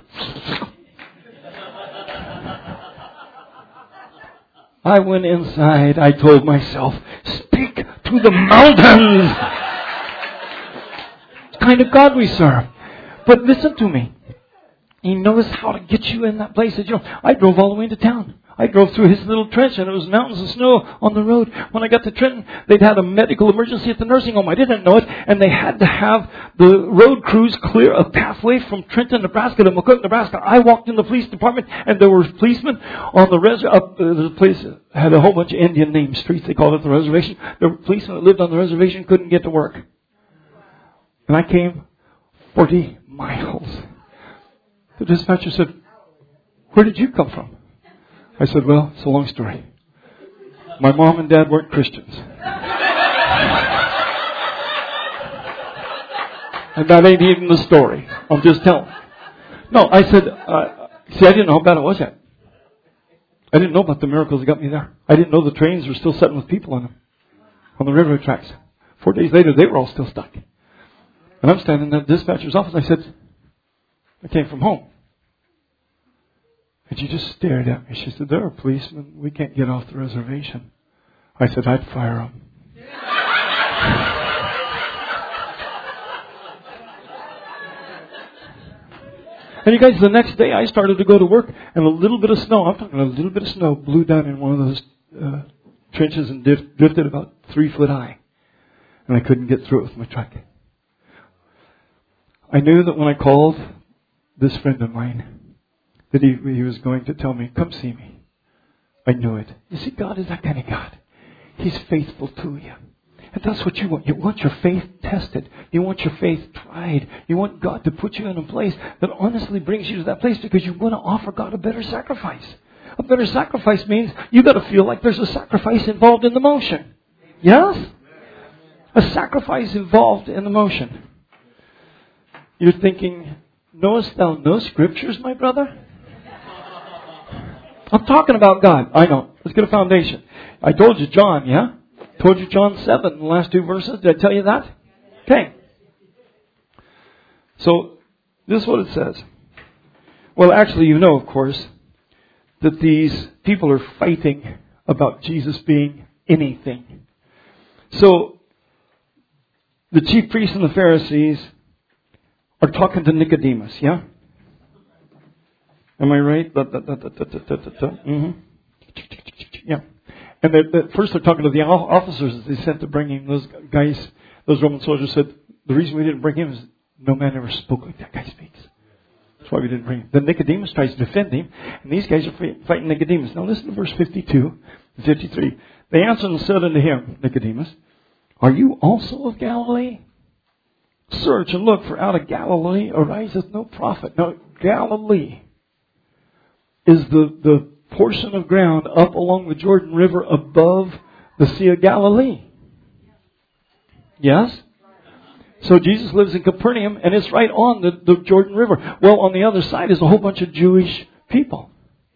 I went inside. I told myself, "Speak to the mountains." It's the kind of God we serve. But listen to me. He knows how to get you in that place. I drove all the way into town. I drove through his little trench and it was mountains of snow on the road. When I got to Trenton, they'd had a medical emergency at the nursing home. I didn't know it. And they had to have the road crews clear a pathway from Trenton, Nebraska to McCook, Nebraska. I walked in the police department and there were policemen on the the place had a whole bunch of Indian named streets. They called it the reservation. There were policemen that lived on the reservation, couldn't get to work. And I came 40 miles. The dispatcher said, "Where did you come from?" I said, "Well, it's a long story. My mom and dad weren't Christians. And that ain't even the story. I'm just telling." No, I said, see, I didn't know how bad it was yet. I didn't know about the miracles that got me there. I didn't know the trains were still sitting with people on them, on the railroad tracks. 4 days later, they were all still stuck. And I'm standing in the dispatcher's office. I said, "I came from home." And she just stared at me. She said, "There are policemen. We can't get off the reservation." I said, "I'd fire them." And you guys, the next day I started to go to work and a little bit of snow, I'm talking a little bit of snow, blew down in one of those trenches and drifted about 3 foot high. And I couldn't get through it with my truck. I knew that when I called this friend of mine, that he was going to tell me, "Come see me." I knew it. You see, God is that kind of God. He's faithful to you. And that's what you want. You want your faith tested. You want your faith tried. You want God to put you in a place that honestly brings you to that place because you want to offer God a better sacrifice. A better sacrifice means you got to feel like there's a sacrifice involved in the motion. Yes? A sacrifice involved in the motion. You're thinking, "Knowest thou no scriptures, my brother?" I'm talking about God. I know. Let's get a foundation. I told you John, yeah? Told you John 7 in the last 2 verses. Did I tell you that? Okay. So, this is what it says. Well, actually, you know, of course, that these people are fighting about Jesus being anything. So, the chief priests and the Pharisees are talking to Nicodemus, yeah? Am I right? Mm-hmm. Yeah. And first they're talking to the officers that they sent to bring him. Those guys, those Roman soldiers said, "The reason we didn't bring him is no man ever spoke like that guy speaks. That's why we didn't bring him." Then Nicodemus tries to defend him, and these guys are fighting Nicodemus. Now listen to verse 52 and 53. They answered and said unto him, Nicodemus, "Are you also of Galilee? Search and look, for out of Galilee ariseth no prophet." Now, Galilee is the portion of ground up along the Jordan River above the Sea of Galilee. Yes? So Jesus lives in Capernaum, and it's right on the Jordan River. Well, on the other side is a whole bunch of Jewish people.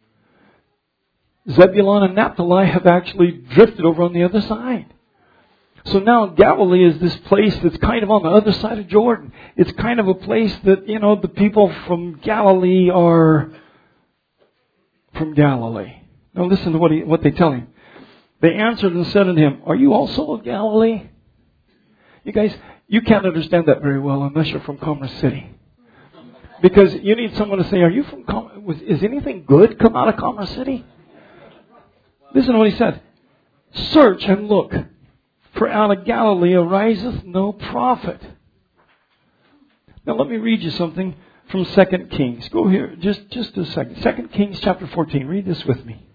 Zebulun and Naphtali have actually drifted over on the other side. So now Galilee is this place that's kind of on the other side of Jordan. It's kind of a place that, you know, the people from Galilee are from Galilee. Now listen to what they tell him. They answered and said unto him, "Are you also of Galilee?" You guys, you can't understand that very well unless you're from Commerce City. Because you need someone to say, "Are you from Commerce? Is anything good come out of Commerce City?" Listen to what he said. "Search and look, for out of Galilee ariseth no prophet." Now let me read you something from 2 Kings. Go here, just a second. 2 Kings chapter 14. Read this with me.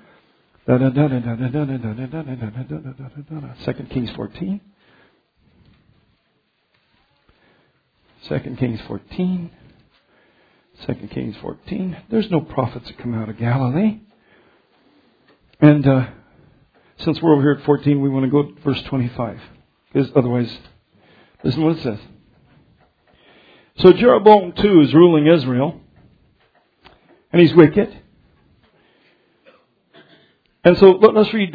2 Kings 14. 2 Kings 14. 2 Kings 14. There's no prophets that come out of Galilee. And since we're over here at 14, we want to go to verse 25. Because otherwise, listen to what it says. So Jeroboam too is ruling Israel. And he's wicked. And so let's read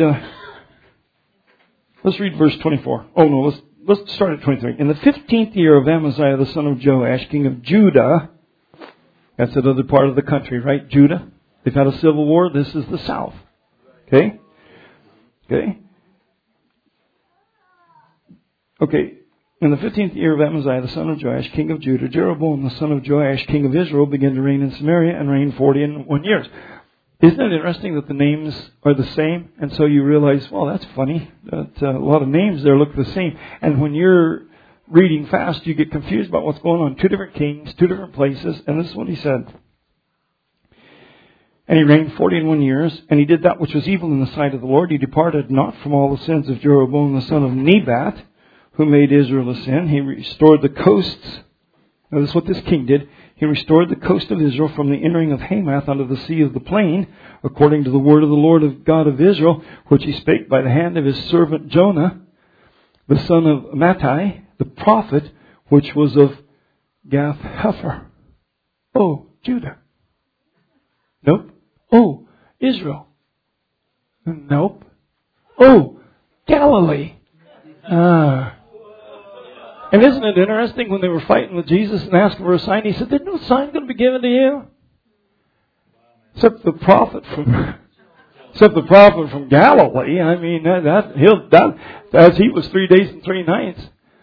verse 24. Oh no, let's start at 23. In the 15th year of Amaziah, the son of Joash, king of Judah, that's another part of the country, right? Judah. They've had a civil war. This is the south. Okay? In the 15th year of Amaziah, the son of Joash, king of Judah, Jeroboam, the son of Joash, king of Israel, began to reign in Samaria and reigned 41 years. Isn't it interesting that the names are the same? And so you realize, well, that's funny. That a lot of names there look the same. And when you're reading fast, you get confused about what's going on. 2 different kings, 2 different places. And this is what he said. And he reigned 41 years, and he did that which was evil in the sight of the Lord. He departed not from all the sins of Jeroboam the son of Nebat, who made Israel to sin. He restored the coasts. Now this is what this king did. He restored the coast of Israel from the entering of Hamath unto the sea of the plain, according to the word of the Lord of God of Israel, which he spake by the hand of his servant Jonah, the son of Amittai, the prophet, which was of Gath-hepher. Oh, Judah. Nope. Oh, Israel. Nope. Oh, Galilee. And isn't it interesting when they were fighting with Jesus and asking for a sign, he said, there's no sign going to be given to you. Except the prophet from Galilee. I mean, as he was 3 days and 3 nights.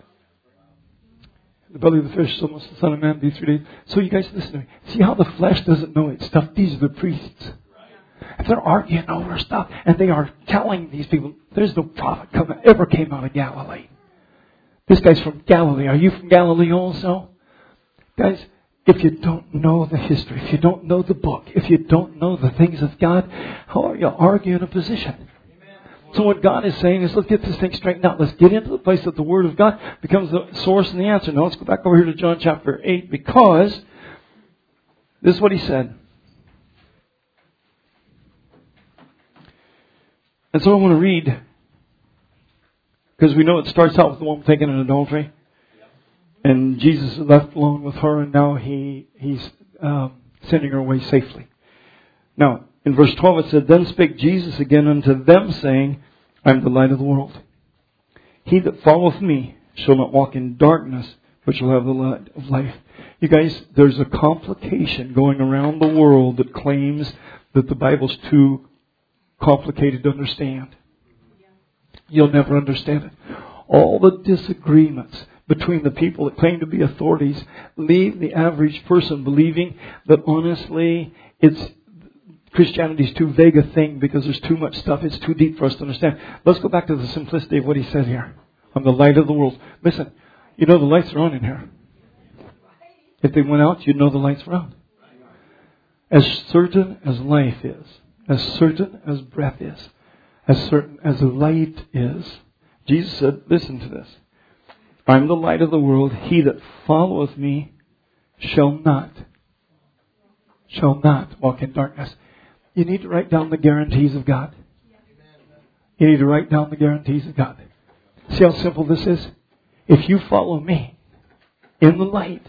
The belly of the fish, so must the Son of Man be 3 days. So you guys listen to me. See how the flesh doesn't know its stuff? These are the priests. If they're arguing over stuff, and they are telling these people, there's no prophet ever came out of Galilee. This guy's from Galilee. Are you from Galilee also? Guys, if you don't know the history, if you don't know the book, if you don't know the things of God, how are you arguing a position? So what God is saying is, let's get this thing straightened out. Let's get into the place that the Word of God becomes the source and the answer. Now let's go back over here to John chapter 8, because this is what he said. And so I want to read, because we know it starts out with the woman taken in adultery. And Jesus is left alone with her, and now he's sending her away safely. Now, in verse 12 it said, Then spake Jesus again unto them, saying, I am the light of the world. He that followeth me shall not walk in darkness, but shall have the light of life. You guys, there's a complication going around the world that claims that the Bible's too complicated to understand. You'll never understand it. All the disagreements between the people that claim to be authorities leave the average person believing that honestly Christianity's too vague a thing because there's too much stuff. It's too deep for us to understand. Let's go back to the simplicity of what he said here. I'm the light of the world. Listen, you know the lights are on in here. If they went out, you'd know the lights were on. As certain as life is, as certain as breath is, as certain as light is, Jesus said, listen to this. I'm the light of the world. He that followeth me shall not walk in darkness. You need to write down the guarantees of God. You need to write down the guarantees of God. See how simple this is? If you follow me in the light,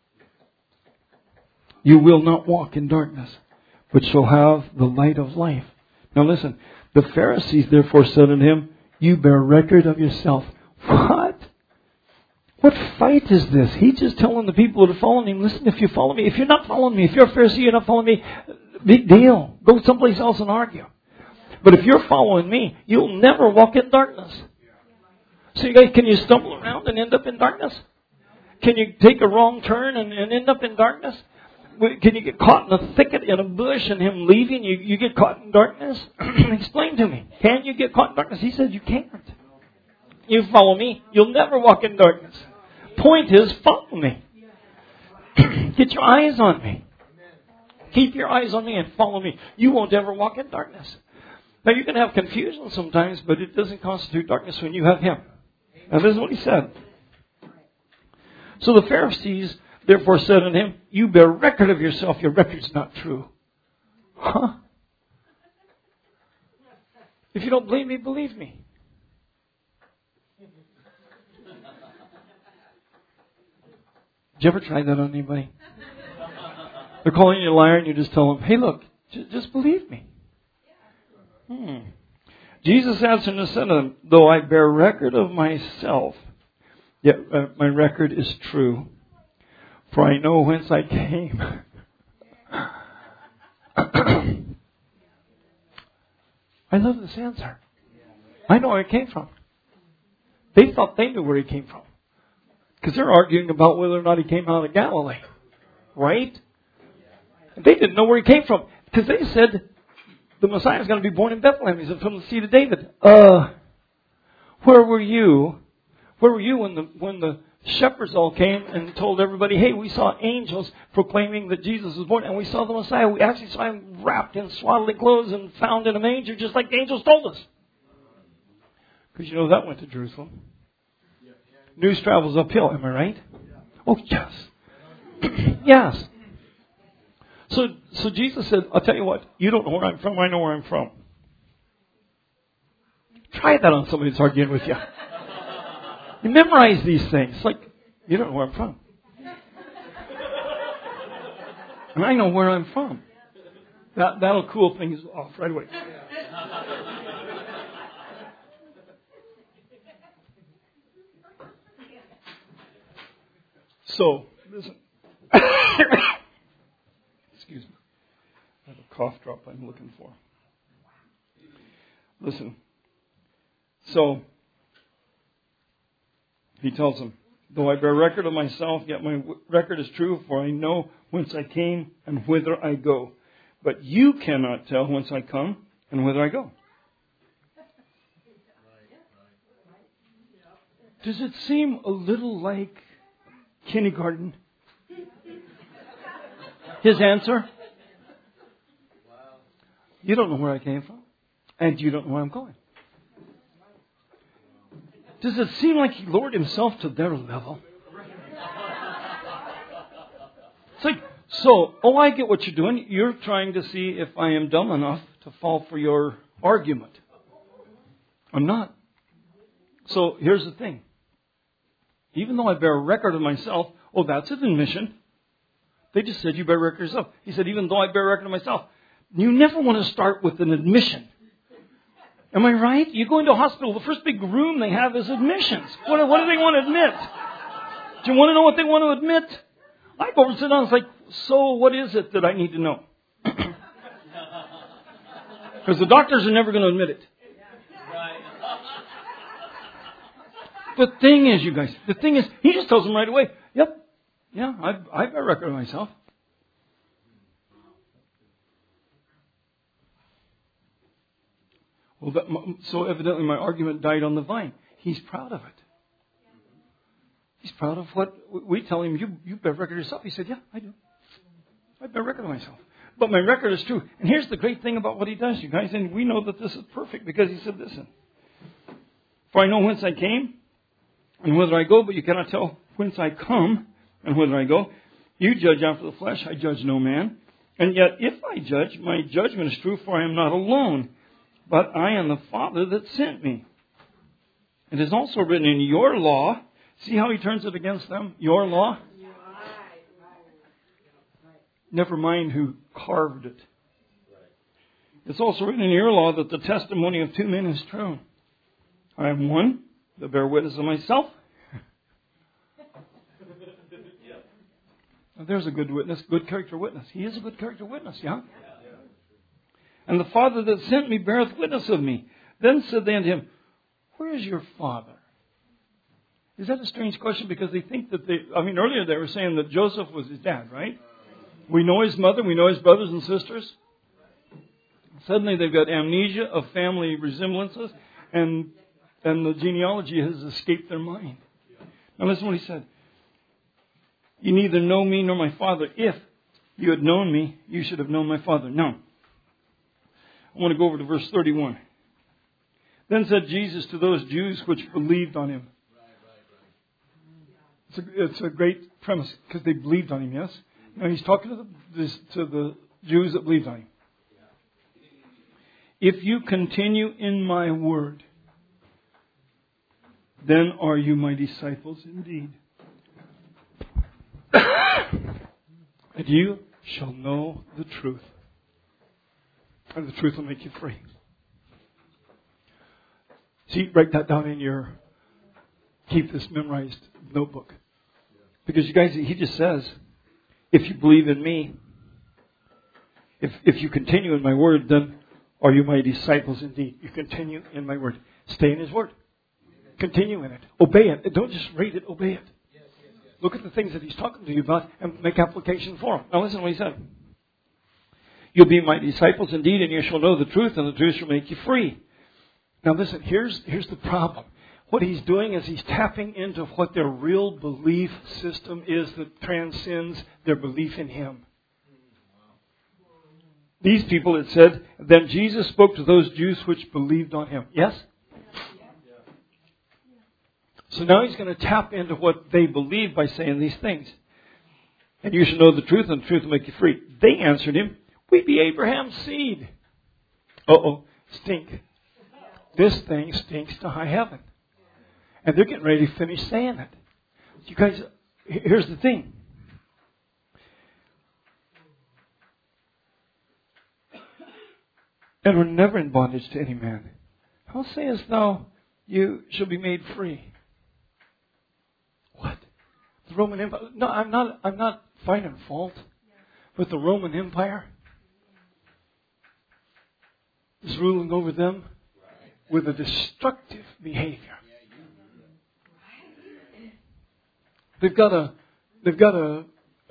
you will not walk in darkness, but shall have the light of life. Now listen, the Pharisees therefore said unto him, You bear record of yourself. What? What fight is this? He's just telling the people that are following him, listen, if you follow me, if you're not following me, if you're a Pharisee, you're not following me, big deal. Go someplace else and argue. But if you're following me, you'll never walk in darkness. So you guys, can you stumble around and end up in darkness? Can you take a wrong turn and end up in darkness? Can you get caught in a thicket in a bush and him leaving? You get caught in darkness? Explain to me. Can you get caught in darkness? He said you can't. You follow me, you'll never walk in darkness. Point is, follow me. Get your eyes on me. Keep your eyes on me and follow me. You won't ever walk in darkness. Now you can have confusion sometimes, but it doesn't constitute darkness when you have him. And this is what he said. So the Pharisees therefore said unto him, You bear record of yourself, your record's not true. Huh? If you don't believe me, believe me. Did you ever try that on anybody? They're calling you a liar and you just tell them, hey look, just believe me. Jesus answered and said to them, Though I bear record of myself, yet my record is true. For I know whence I came. I love this answer. I know where he came from. They thought they knew where he came from. Because they're arguing about whether or not he came out of Galilee. Right? And they didn't know where he came from. Because they said, the Messiah is going to be born in Bethlehem. He said, from the seed of David. Where were you? Where were you when the shepherds all came and told everybody, hey, we saw angels proclaiming that Jesus was born, and we saw the Messiah. We actually saw him wrapped in swaddling clothes and found in a manger, just like the angels told us. Because you know that went to Jerusalem. News travels uphill, am I right? Oh, yes. Yes. So Jesus said, I'll tell you what, you don't know where I'm from, I know where I'm from. Try that on somebody that's arguing with you. You memorize these things. It's like, you don't know where I'm from. And I know where I'm from. That'll cool things off right away. So, listen. Excuse me. I have a cough drop I'm looking for. Listen. So, he tells them, though I bear record of myself, yet my record is true, for I know whence I came and whither I go. But you cannot tell whence I come and whither I go. Does it seem a little like kindergarten? His answer? You don't know where I came from, and you don't know where I'm going. Does it seem like he lowered himself to their level? It's like, I get what you're doing. You're trying to see if I am dumb enough to fall for your argument. I'm not. So here's the thing. Even though I bear a record of myself, that's an admission. They just said you bear record of yourself. He said, even though I bear record of myself. You never want to start with an admission. Am I right? You go into a hospital, the first big room they have is admissions. What do they want to admit? Do you want to know what they want to admit? I go over and sit down and it's like, so what is it that I need to know? Because the doctors are never going to admit it. The thing is, you guys, he just tells them right away, yep, yeah, I bear record of myself. Well, so evidently my argument died on the vine. He's proud of it. He's proud of what we tell him. You bear record of yourself. He said, yeah, I do. I bear record of myself. But my record is true. And here's the great thing about what he does, you guys. And we know that this is perfect because he said, listen. For I know whence I came and whither I go, but you cannot tell whence I come and whither I go. You judge after the flesh. I judge no man. And yet if I judge, my judgment is true, for I am not alone, but I am the Father that sent me. It is also written in your law. See how he turns it against them? Your law? Never mind who carved it. It's also written in your law that the testimony of two men is true. I am one that bear witness of myself. Now, there's a good witness, good character witness. He is a good character witness, yeah? And the Father that sent me beareth witness of me. Then said they unto him, where is your Father? Is that a strange question? Because they think that earlier they were saying that Joseph was his dad, right? We know his mother, we know his brothers and sisters. Suddenly they've got amnesia of family resemblances, and the genealogy has escaped their mind. Now listen to what he said. You neither know me nor my Father. If you had known me, you should have known my Father. Now, I want to go over to verse 31. Then said Jesus to those Jews which believed on him. It's a great premise because they believed on him, yes? Now he's talking to the Jews that believed on him. If you continue in my word, then are you my disciples indeed. And you shall know the truth. And the truth will make you free. See, write that down in your, keep this memorized notebook. Because you guys, he just says, if you believe in me, if you continue in my word, then are you my disciples indeed. You continue in my word. Stay in his word. Continue in it. Obey it. Don't just read it, obey it. Look at the things that he's talking to you about and make application for them. Now listen to what he said. You'll be my disciples indeed, and you shall know the truth, and the truth shall make you free. Now listen, here's the problem. What he's doing is he's tapping into what their real belief system is that transcends their belief in him. These people, it said, then Jesus spoke to those Jews which believed on him. Yes? So now he's going to tap into what they believe by saying these things. And you shall know the truth, and the truth will make you free. They answered him, we be Abraham's seed. Stink. This thing stinks to high heaven. And they're getting ready to finish saying it. You guys, here's the thing. And we're never in bondage to any man. How sayest thou, you shall be made free? What? The Roman Empire? No, I'm not finding fault with the Roman Empire. Is ruling over them with a destructive behavior. They've got a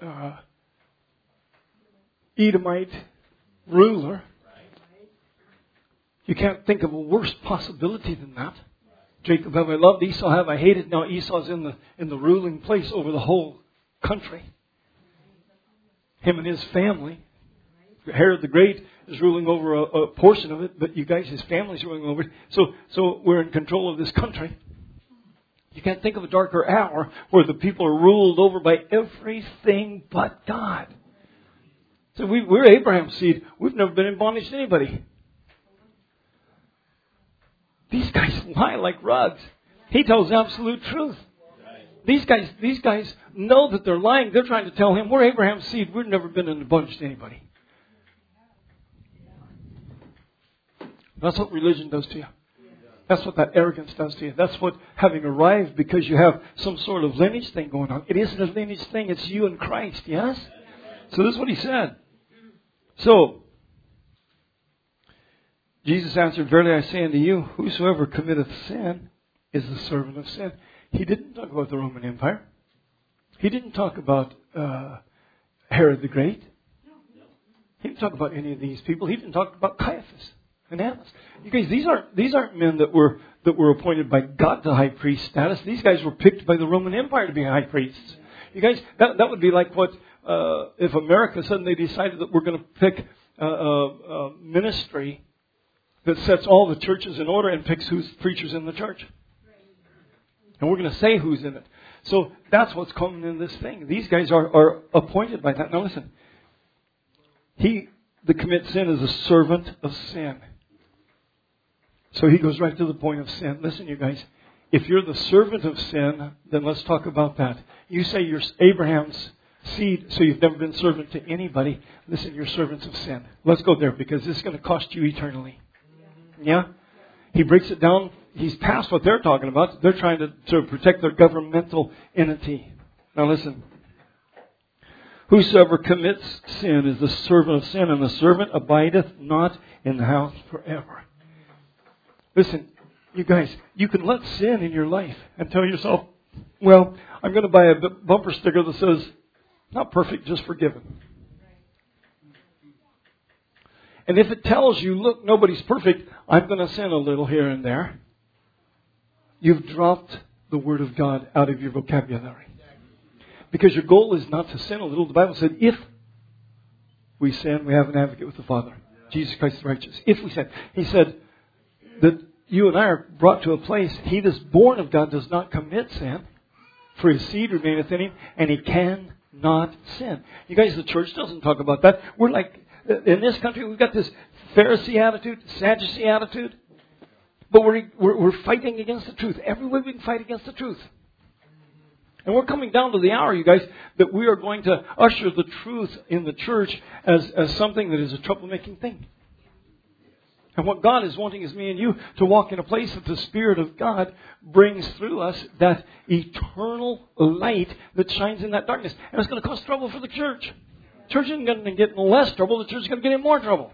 Edomite ruler. You can't think of a worse possibility than that. Jacob have I loved, Esau have I hated. Now Esau's in the ruling place over the whole country. Him and his family. Herod the Great is ruling over a portion of it, but you guys, his family's ruling over it. So we're in control of this country. You can't think of a darker hour where the people are ruled over by everything but God. So we're Abraham's seed. We've never been in bondage to anybody. These guys lie like rugs. He tells absolute truth. These guys know that they're lying. They're trying to tell him, we're Abraham's seed. We've never been in bondage to anybody. That's what religion does to you. That's what that arrogance does to you. That's what having arrived because you have some sort of lineage thing going on. It isn't a lineage thing. It's you and Christ. Yes? So this is what he said. So, Jesus answered, verily I say unto you, whosoever committeth sin is the servant of sin. He didn't talk about the Roman Empire. He didn't talk about Herod the Great. He didn't talk about any of these people. He didn't talk about Caiaphas and Annas. You guys, these aren't men that were appointed by God to high priest status. These guys were picked by the Roman Empire to be high priests. You guys, that would be like what if America suddenly decided that we're going to pick a ministry that sets all the churches in order and picks who's preachers in the church. And we're going to say who's in it. So that's what's coming in this thing. These guys are appointed by that. Now listen. He that commits sin is a servant of sin. So he goes right to the point of sin. Listen, you guys. If you're the servant of sin, then let's talk about that. You say you're Abraham's seed, so you've never been servant to anybody. Listen, you're servants of sin. Let's go there because this is going to cost you eternally. Yeah? He breaks it down. He's past what they're talking about. They're trying to protect their governmental entity. Now listen. Whosoever commits sin is the servant of sin, and the servant abideth not in the house forever. Listen, you guys, you can let sin in your life and tell yourself, well, I'm going to buy a bumper sticker that says, not perfect, just forgiven. And if it tells you, look, nobody's perfect, I'm going to sin a little here and there, you've dropped the Word of God out of your vocabulary. Because your goal is not to sin a little. The Bible said, if we sin, we have an advocate with the Father. Jesus Christ the righteous. If we sin. He said that you and I are brought to a place, he that's born of God does not commit sin, for his seed remaineth in him, and he cannot sin. You guys, the church doesn't talk about that. We're like, in this country, we've got this Pharisee attitude, Sadducee attitude, but we're fighting against the truth. Every way we can fight against the truth. And we're coming down to the hour, you guys, that we are going to usher the truth in the church as something that is a troublemaking thing. And what God is wanting is me and you to walk in a place that the Spirit of God brings through us that eternal light that shines in that darkness. And it's going to cause trouble for the church. The church isn't going to get in less trouble. The church is going to get in more trouble.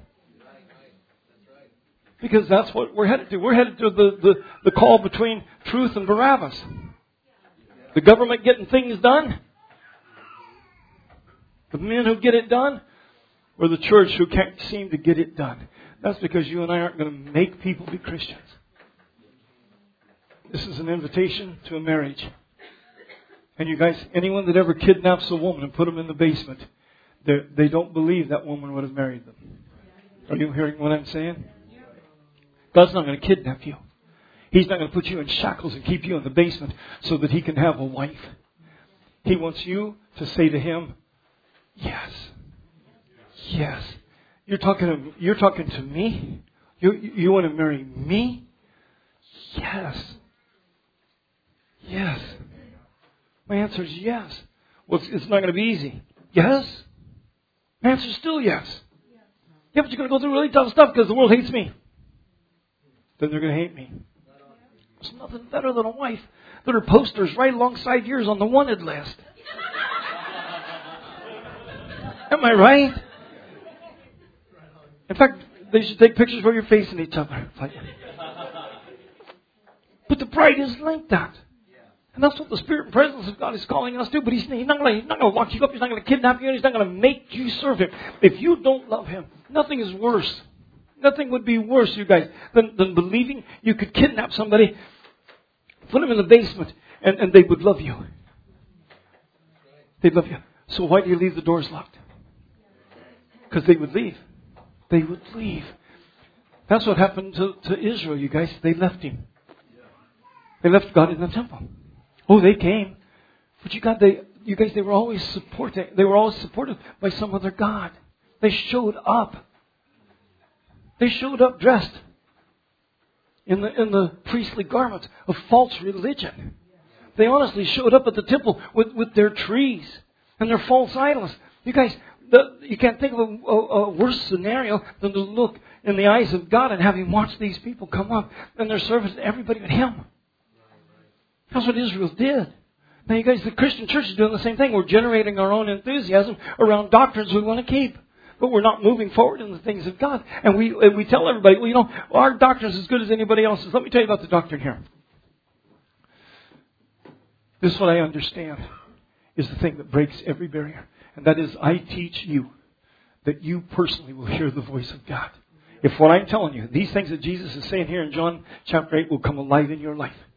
Because that's what we're headed to. We're headed to the call between truth and Barabbas. The government getting things done. The men who get it done. We're the church who can't seem to get it done. That's because you and I aren't going to make people be Christians. This is an invitation to a marriage. And you guys, anyone that ever kidnaps a woman and put them in the basement, they don't believe that woman would have married them. Are you hearing what I'm saying? God's not going to kidnap you. He's not going to put you in shackles and keep you in the basement so that He can have a wife. He wants you to say to Him, yes. Yes. You're talking to me? You want to marry me? Yes. Yes. My answer is yes. Well, it's not going to be easy. Yes? My answer is still yes. Yeah, but you're going to go through really tough stuff because the world hates me. Then they're going to hate me. There's nothing better than a wife. There are posters right alongside yours on the wanted list. Am I right? In fact, they should take pictures where you're facing each other. But the bride is like that. And that's what the Spirit and presence of God is calling us to. But He's not going to lock you up. He's not going to kidnap you. And He's not going to make you serve Him. If you don't love Him, nothing is worse. Nothing would be worse, you guys, than believing you could kidnap somebody, put them in the basement, and they would love you. They'd love you. So why do you leave the doors locked? Because they would leave. They would leave. That's what happened to Israel, you guys. They left Him. They left God in the temple. Oh, they came. But you guys, they were always supported. They were always supported by some other God. They showed up. They showed up dressed in the priestly garments of false religion. They honestly showed up at the temple with their trees and their false idols. You guys, you can't think of a worse scenario than to look in the eyes of God and have Him watch these people come up and their service to everybody but Him. That's what Israel did. Now, you guys, the Christian church is doing the same thing. We're generating our own enthusiasm around doctrines we want to keep. But we're not moving forward in the things of God. And we tell everybody, well, our doctrine is as good as anybody else's. Let me tell you about the doctrine here. This is what I understand is the thing that breaks every barrier. And that is, I teach you that you personally will hear the voice of God. If what I'm telling you, these things that Jesus is saying here in John chapter 8 will come alive in your life.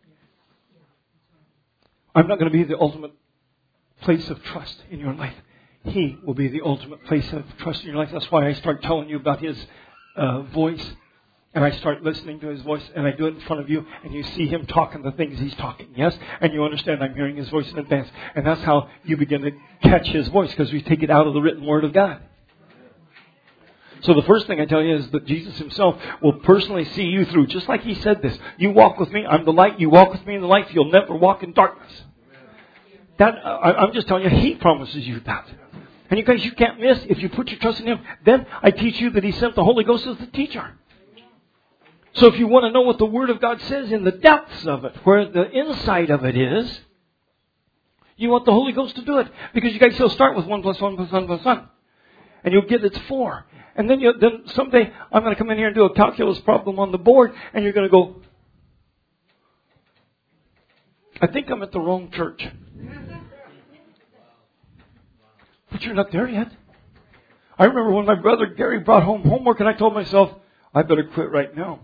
I'm not going to be the ultimate place of trust in your life. He will be the ultimate place of trust in your life. That's why I start telling you about His voice. And I start listening to His voice. And I do it in front of you. And you see Him talking the things He's talking. Yes? And you understand I'm hearing His voice in advance. And that's how you begin to catch His voice. Because we take it out of the written Word of God. So the first thing I tell you is that Jesus Himself will personally see you through. Just like He said this. You walk with me. I'm the light. You walk with me in the light. You'll never walk in darkness. I'm just telling you, He promises you that. And you guys, you can't miss if you put your trust in Him. Then I teach you that He sent the Holy Ghost as the teacher. So if you want to know what the Word of God says in the depths of it, where the inside of it is, you want the Holy Ghost to do it. Because you guys, He'll start with 1 + 1 + 1 + 1. And you'll get it's 4. And then someday I'm going to come in here and do a calculus problem on the board. And you're going to go, I think I'm at the wrong church. But you're not there yet. I remember when my brother Gary brought home homework and I told myself, I better quit right now.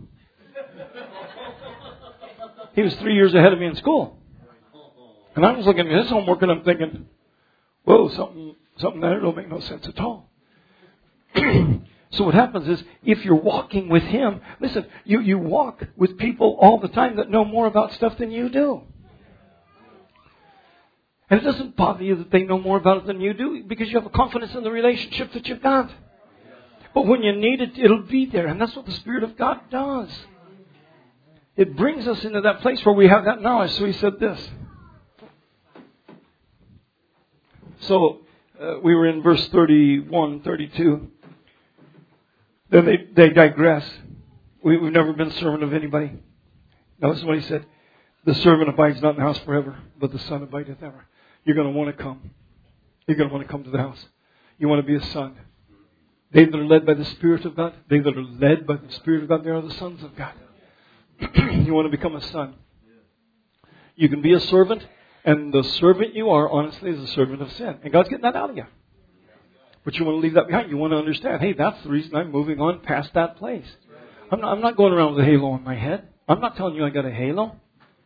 He was 3 years ahead of me in school. And I was looking at his homework and I'm thinking, whoa, something there don't make no sense at all. So what happens is, if you're walking with Him, listen, you walk with people all the time that know more about stuff than you do. And it doesn't bother you that they know more about it than you do, because you have a confidence in the relationship that you've got. But when you need it, it'll be there. And that's what the Spirit of God does. It brings us into that place where we have that knowledge. So He said this. So we were in verse 31, 32. Then they digress. We've never been servant of anybody. Now this is what He said. The servant abides not in the house forever, but the Son abideth ever. You're going to want to come. You're going to want to come to the house. You want to be a son. They that are led by the Spirit of God, they that are led by the Spirit of God, they are the sons of God. You want to become a son. You can be a servant, and the servant you are, honestly, is a servant of sin. And God's getting that out of you. But you want to leave that behind. You want to understand, hey, that's the reason I'm moving on past that place. I'm not going around with a halo on my head. I'm not telling you I got a halo.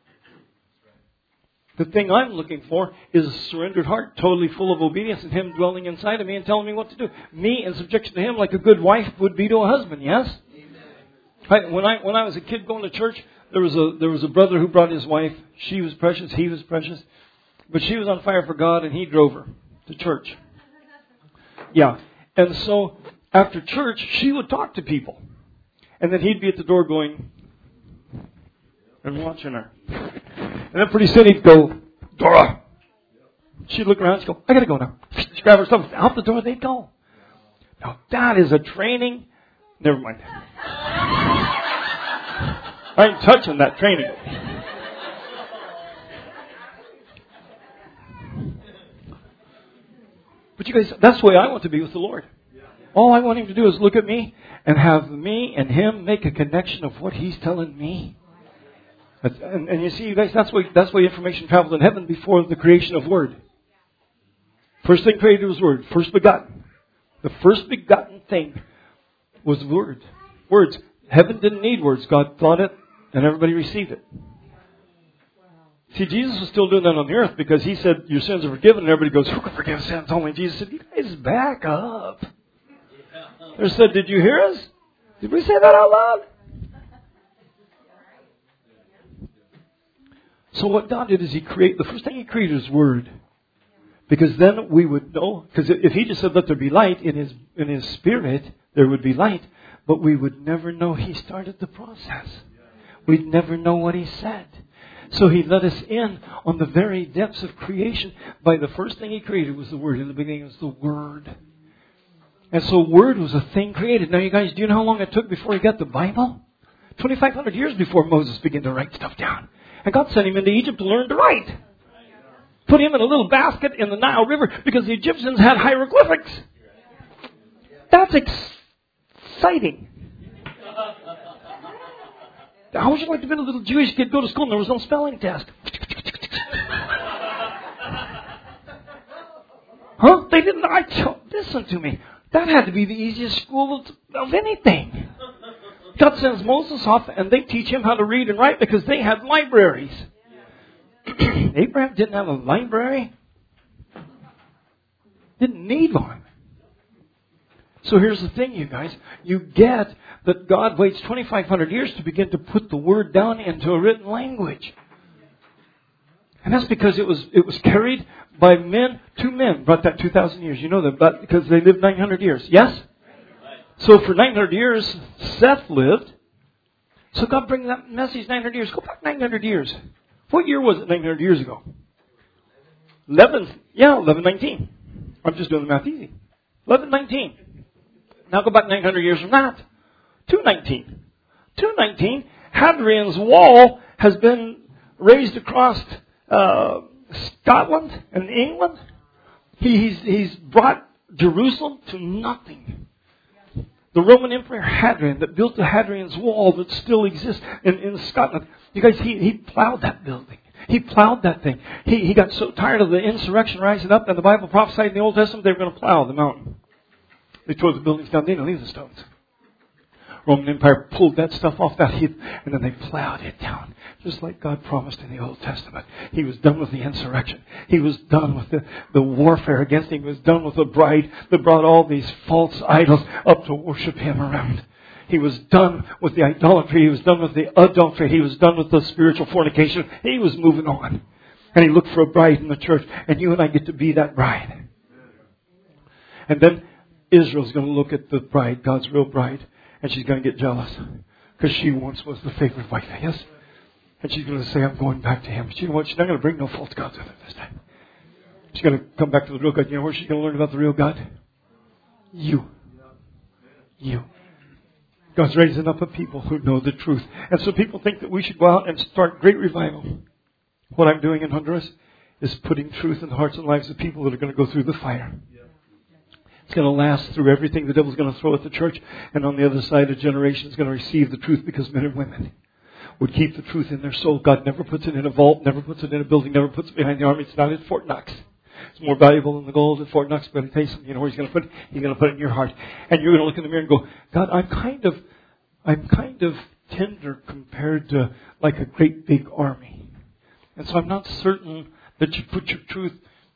The thing I'm looking for is a surrendered heart, totally full of obedience, and Him dwelling inside of me and telling me what to do. Me in subjection to Him like a good wife would be to a husband, yes? When I was a kid going to church, there was a brother who brought his wife. She was precious, he was precious. But she was on fire for God, and he drove her to church. Yeah. And so, after church, she would talk to people. And then he'd be at the door going, and watching her. And then pretty soon he'd go, Dora. She'd look around and she'd go, I got to go now. She'd grab her stuff. Out the door they'd go. Now, that is a training. Never mind. I ain't touching that training. But you guys, that's the way I want to be with the Lord. All I want Him to do is look at me and have me and Him make a connection of what He's telling me. And you see, you guys, that's why information traveled in heaven before the creation of Word. First thing created was Word. First begotten. The first begotten thing was Word. Words. Heaven didn't need words. God thought it, and everybody received it. See, Jesus was still doing that on the earth because He said, your sins are forgiven. And everybody goes, who can forgive sins? Only Jesus said, you guys back up. They said, did you hear us? Did we say that out loud? So what God did is the first thing He created is Word. Because then we would know, because if He just said, let there be light, in His Spirit, there would be light. But we would never know He started the process. We'd never know what He said. So He let us in on the very depths of creation by the first thing He created was the Word. In the beginning was the Word. And so Word was a thing created. Now you guys, do you know how long it took before He got the Bible? 2,500 years before Moses began to write stuff down. And God sent him into Egypt to learn to write. Put him in a little basket in the Nile River because the Egyptians had hieroglyphics. That's exciting. How would you like to be a little Jewish kid, go to school and there was no spelling test? Huh? They didn't. Listen to me. That had to be the easiest school of anything. God sends Moses off and they teach him how to read and write because they had libraries. Abraham didn't have a library. Didn't need one. So here's the thing, you guys. You get that God waits 2,500 years to begin to put the Word down into a written language. And that's because it was carried by men. 2 men brought that 2,000 years. You know that, but because they lived 900 years. Yes? So for 900 years, Seth lived. So God bring that message 900 years. Go back 900 years. What year was it 900 years ago? 1119. I'm just doing the math easy. 1119. Now go back 900 years from that. 219. 219, Hadrian's Wall has been raised across Scotland and England. He's brought Jerusalem to nothing. The Roman Emperor Hadrian that built the Hadrian's Wall that still exists in Scotland. You guys, he plowed that building. He plowed that thing. He got so tired of the insurrection rising up, and the Bible prophesied in the Old Testament they were going to plow the mountain. They tore the buildings down. They didn't leave the stones. Roman Empire pulled that stuff off that heap, and then they plowed it down. Just like God promised in the Old Testament. He was done with the insurrection. He was done with the warfare against him. He was done with the bride that brought all these false idols up to worship him around. He was done with the idolatry. He was done with the adultery. He was done with the spiritual fornication. He was moving on. And he looked for a bride in the church. And you and I get to be that bride. And then Israel's going to look at the bride, God's real bride. And she's going to get jealous. Because she once was the favorite wife. Yes? And she's going to say, I'm going back to him. But you know what? She's not going to bring no false gods with her this time. She's going to come back to the real God. You know where she's going to learn about the real God? You. God's raising up a people who know the truth. And so people think that we should go out and start great revival. What I'm doing in Honduras is putting truth in the hearts and lives of people that are going to go through the fire. It's going to last through everything the devil's going to throw at the church. And on the other side, a generation is going to receive the truth because men and women would keep the truth in their soul. God never puts it in a vault, never puts it in a building, never puts it behind the army. It's not in Fort Knox. It's more valuable than the gold at Fort Knox. But I tell you something, you know where He's going to put it? He's going to put it in your heart. And you're going to look in the mirror and go, God, I'm kind of tender compared to like a great big army. And so I'm not certain that you put your truth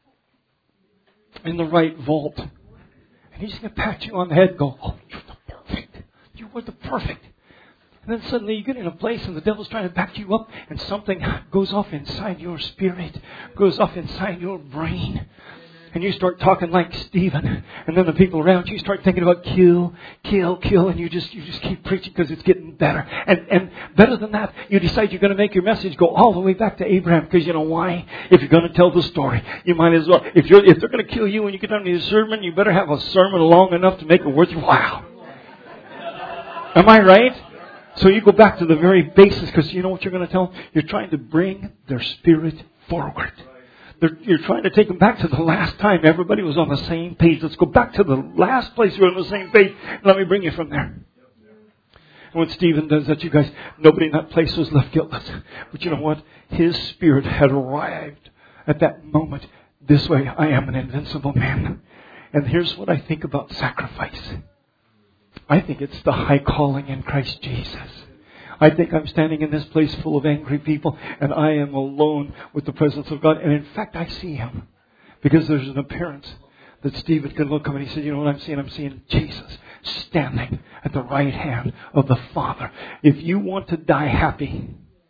in the right vault. And He's going to pat you on the head and go, oh, you're the perfect. You were the perfect. And then suddenly you get in a place and the devil's trying to back you up and something goes off inside your spirit, goes off inside your brain. And you start talking like Stephen. And then the people around you start thinking about kill. And you just keep preaching because it's getting better. And better than that, you decide you're going to make your message go all the way back to Abraham. Because you know why? If you're going to tell the story, you might as well. If they're going to kill you when you get done with your sermon, you better have a sermon long enough to make it worth your while. Am I right? So you go back to the very basis because you know what you're going to tell them? You're trying to bring their spirit forward. You're trying to take them back to the last time everybody was on the same page. Let's go back to the last place we were on the same page. Let me bring you from there. And when Stephen does that, you guys, nobody in that place was left guiltless. But you know what? His spirit had arrived at that moment. This way, I am an invincible man. And here's what I think about sacrifice. I think it's the high calling in Christ Jesus. I think I'm standing in this place full of angry people and I am alone with the presence of God. And in fact, I see Him because there's an appearance that Stephen could look up and he said, you know what I'm seeing? I'm seeing Jesus standing at the right hand of the Father. If you want to die happy,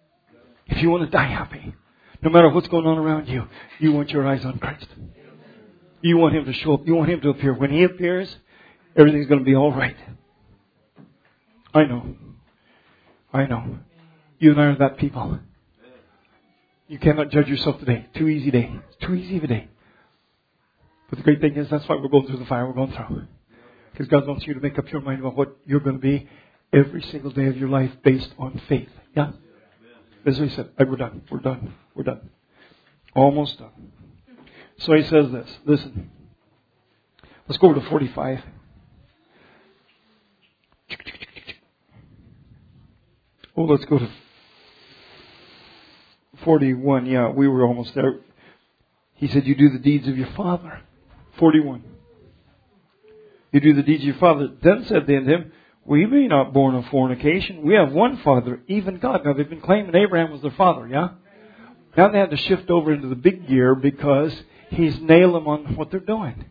no matter what's going on around you, you want your eyes on Christ. You want Him to show up. You want Him to appear. When He appears, everything's going to be all right. I know. You and I are that people. You cannot judge yourself today. Too easy day. Too easy of a day. But the great thing is that's why we're going through the fire we're going through. Because God wants you to make up your mind about what you're going to be every single day of your life based on faith. Yeah? That's what He said. We're done. Almost done. So He says this. Listen. Let's go over to 45. Oh, let's go to 41. Yeah, we were almost there. He said, you do the deeds of your father. 41. You do the deeds of your father. Then said they unto him, we be not born of fornication. We have one Father, even God. Now, they've been claiming Abraham was their father, yeah? Now they had to shift over into the big gear because He's nailed them on what they're doing.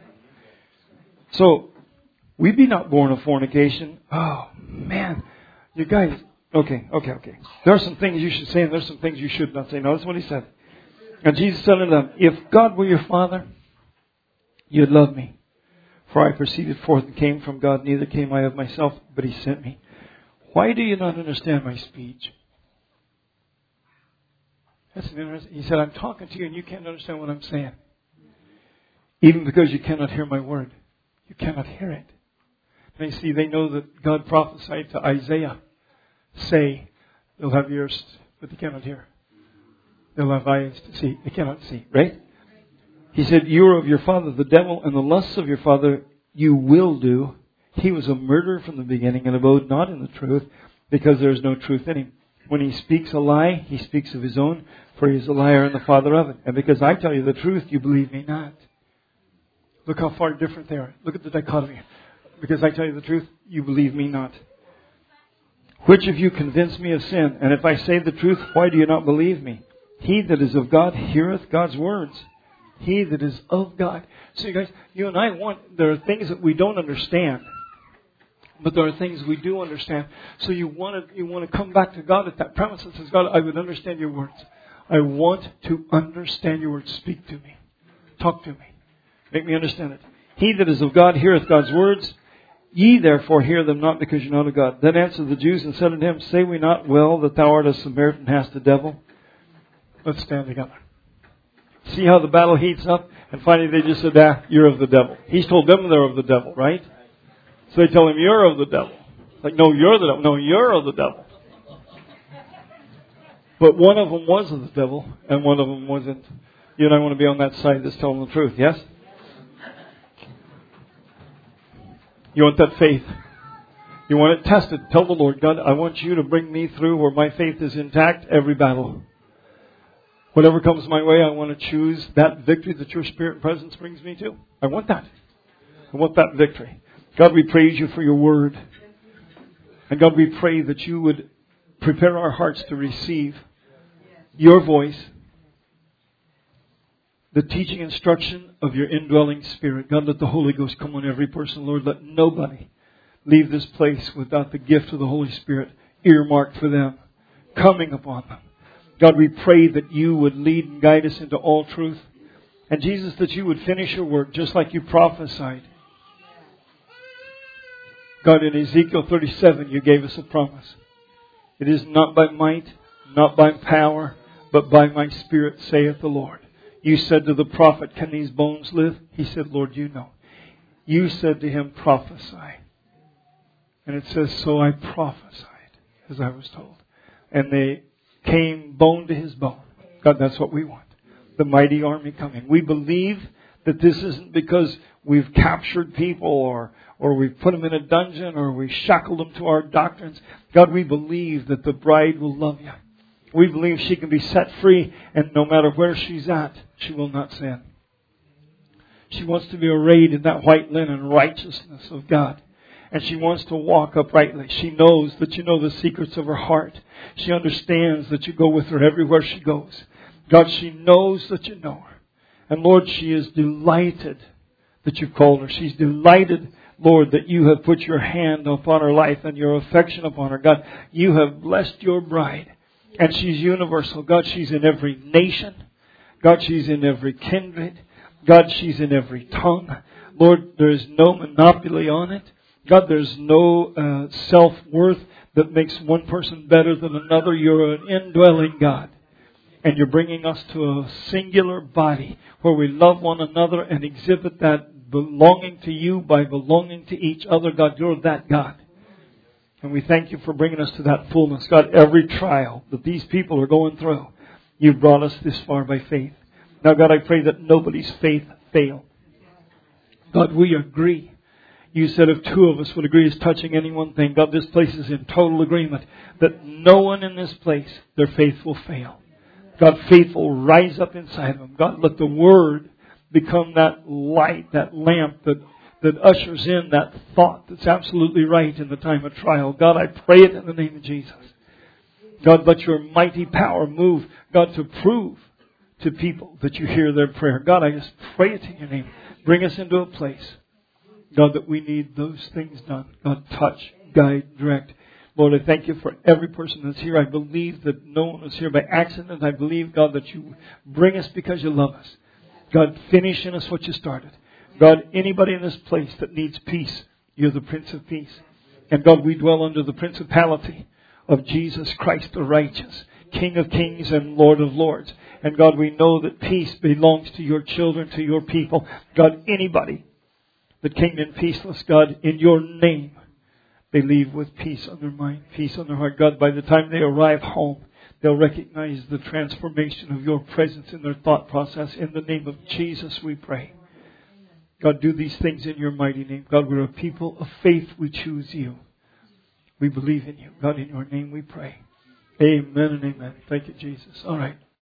So, we be not born of fornication. Oh, man. You guys... Okay. There are some things you should say and there are some things you should not say. Notice what He said. And Jesus said unto them, if God were your Father, you'd love me. For I proceeded forth and came from God, neither came I of myself, but He sent me. Why do you not understand my speech? That's interesting. He said, I'm talking to you and you can't understand what I'm saying. Even because you cannot hear my word. You cannot hear it. And you see, they know that God prophesied to Isaiah. Say, they'll have ears, but they cannot hear. They'll have eyes to see, they cannot see. Right? He said, you are of your father the devil, and the lusts of your father you will do. He was a murderer from the beginning and abode not in the truth, because there is no truth in him. When he speaks a lie, he speaks of his own, for he is a liar and the father of it. And because I tell you the truth, you believe me not. Look how far different they are. Look at the dichotomy. Because I tell you the truth, you believe me not. Which of you convince me of sin? And if I say the truth, why do you not believe me? He that is of God heareth God's words. He that is of God. So you guys, you and I there are things that we don't understand. But there are things we do understand. So you want to come back to God at that premise that says, God, I would understand your words. I want to understand your words. Speak to me. Talk to me. Make me understand it. He that is of God heareth God's words. Ye therefore hear them not, because you know not of God. Then answered the Jews and said unto him, say we not well that thou art a Samaritan, hast a devil? Let's stand together. See how the battle heats up? And finally they just said, you're of the devil. He's told them they're of the devil, right? So they tell him, you're of the devil. Like, no, you're the devil. No, you're of the devil. But one of them was of the devil, and one of them wasn't. You and I want to be on that side that's telling the truth, yes? You want that faith. You want it tested. Tell the Lord, God, I want you to bring me through where my faith is intact every battle. Whatever comes my way, I want to choose that victory that your Spirit and presence brings me to. I want that. I want that victory. God, we praise you for your word. And God, we pray that you would prepare our hearts to receive your voice, the teaching instruction of your indwelling Spirit. God, let the Holy Ghost come on every person. Lord, let nobody leave this place without the gift of the Holy Spirit earmarked for them, coming upon them. God, we pray that you would lead and guide us into all truth. And Jesus, that you would finish your work just like you prophesied. God, in Ezekiel 37, you gave us a promise. It is not by might, not by power, but by my Spirit, saith the Lord. You said to the prophet, can these bones live? He said, Lord, you know. You said to him, prophesy. And it says, so I prophesied, as I was told. And they came bone to his bone. God, that's what we want. The mighty army coming. We believe that this isn't because we've captured people or we've put them in a dungeon or we shackled them to our doctrines. God, we believe that the bride will love you. We believe she can be set free, and no matter where she's at, she will not sin. She wants to be arrayed in that white linen righteousness of God. And she wants to walk uprightly. She knows that you know the secrets of her heart. She understands that you go with her everywhere she goes. God, she knows that you know her. And Lord, she is delighted that you've called her. She's delighted, Lord, that you have put your hand upon her life and your affection upon her. God, you have blessed your bride. And she's universal. God, she's in every nation. God, she's in every kindred. God, she's in every tongue. Lord, there is no monopoly on it. God, there's no self-worth that makes one person better than another. You're an indwelling God. And you're bringing us to a singular body where we love one another and exhibit that belonging to you by belonging to each other. God, you're that God. And we thank you for bringing us to that fullness. God, every trial that these people are going through, you've brought us this far by faith. Now, God, I pray that nobody's faith fail. God, we agree. You said if two of us would agree as touching any one thing, God, this place is in total agreement that no one in this place, their faith will fail. God, faith will rise up inside them. God, let the Word become that light, that lamp that ushers in that thought that's absolutely right in the time of trial. God, I pray it in the name of Jesus. God, let your mighty power move, God, to prove to people that you hear their prayer. God, I just pray it in your name. Bring us into a place, God, that we need those things done. God, touch, guide, direct. Lord, I thank you for every person that's here. I believe that no one is here by accident. I believe, God, that you bring us because you love us. God, finish in us what you started. God, anybody in this place that needs peace, you're the Prince of Peace. And God, we dwell under the principality of Jesus Christ the righteous, King of kings and Lord of lords. And God, we know that peace belongs to your children, to your people. God, anybody that came in peaceless, God, in your name, they leave with peace on their mind, peace on their heart. God, by the time they arrive home, they'll recognize the transformation of your presence in their thought process. In the name of Jesus, we pray. God, do these things in your mighty name. God, we're a people of faith. We choose you. We believe in you. God, in your name we pray. Amen and amen. Thank you, Jesus. All right.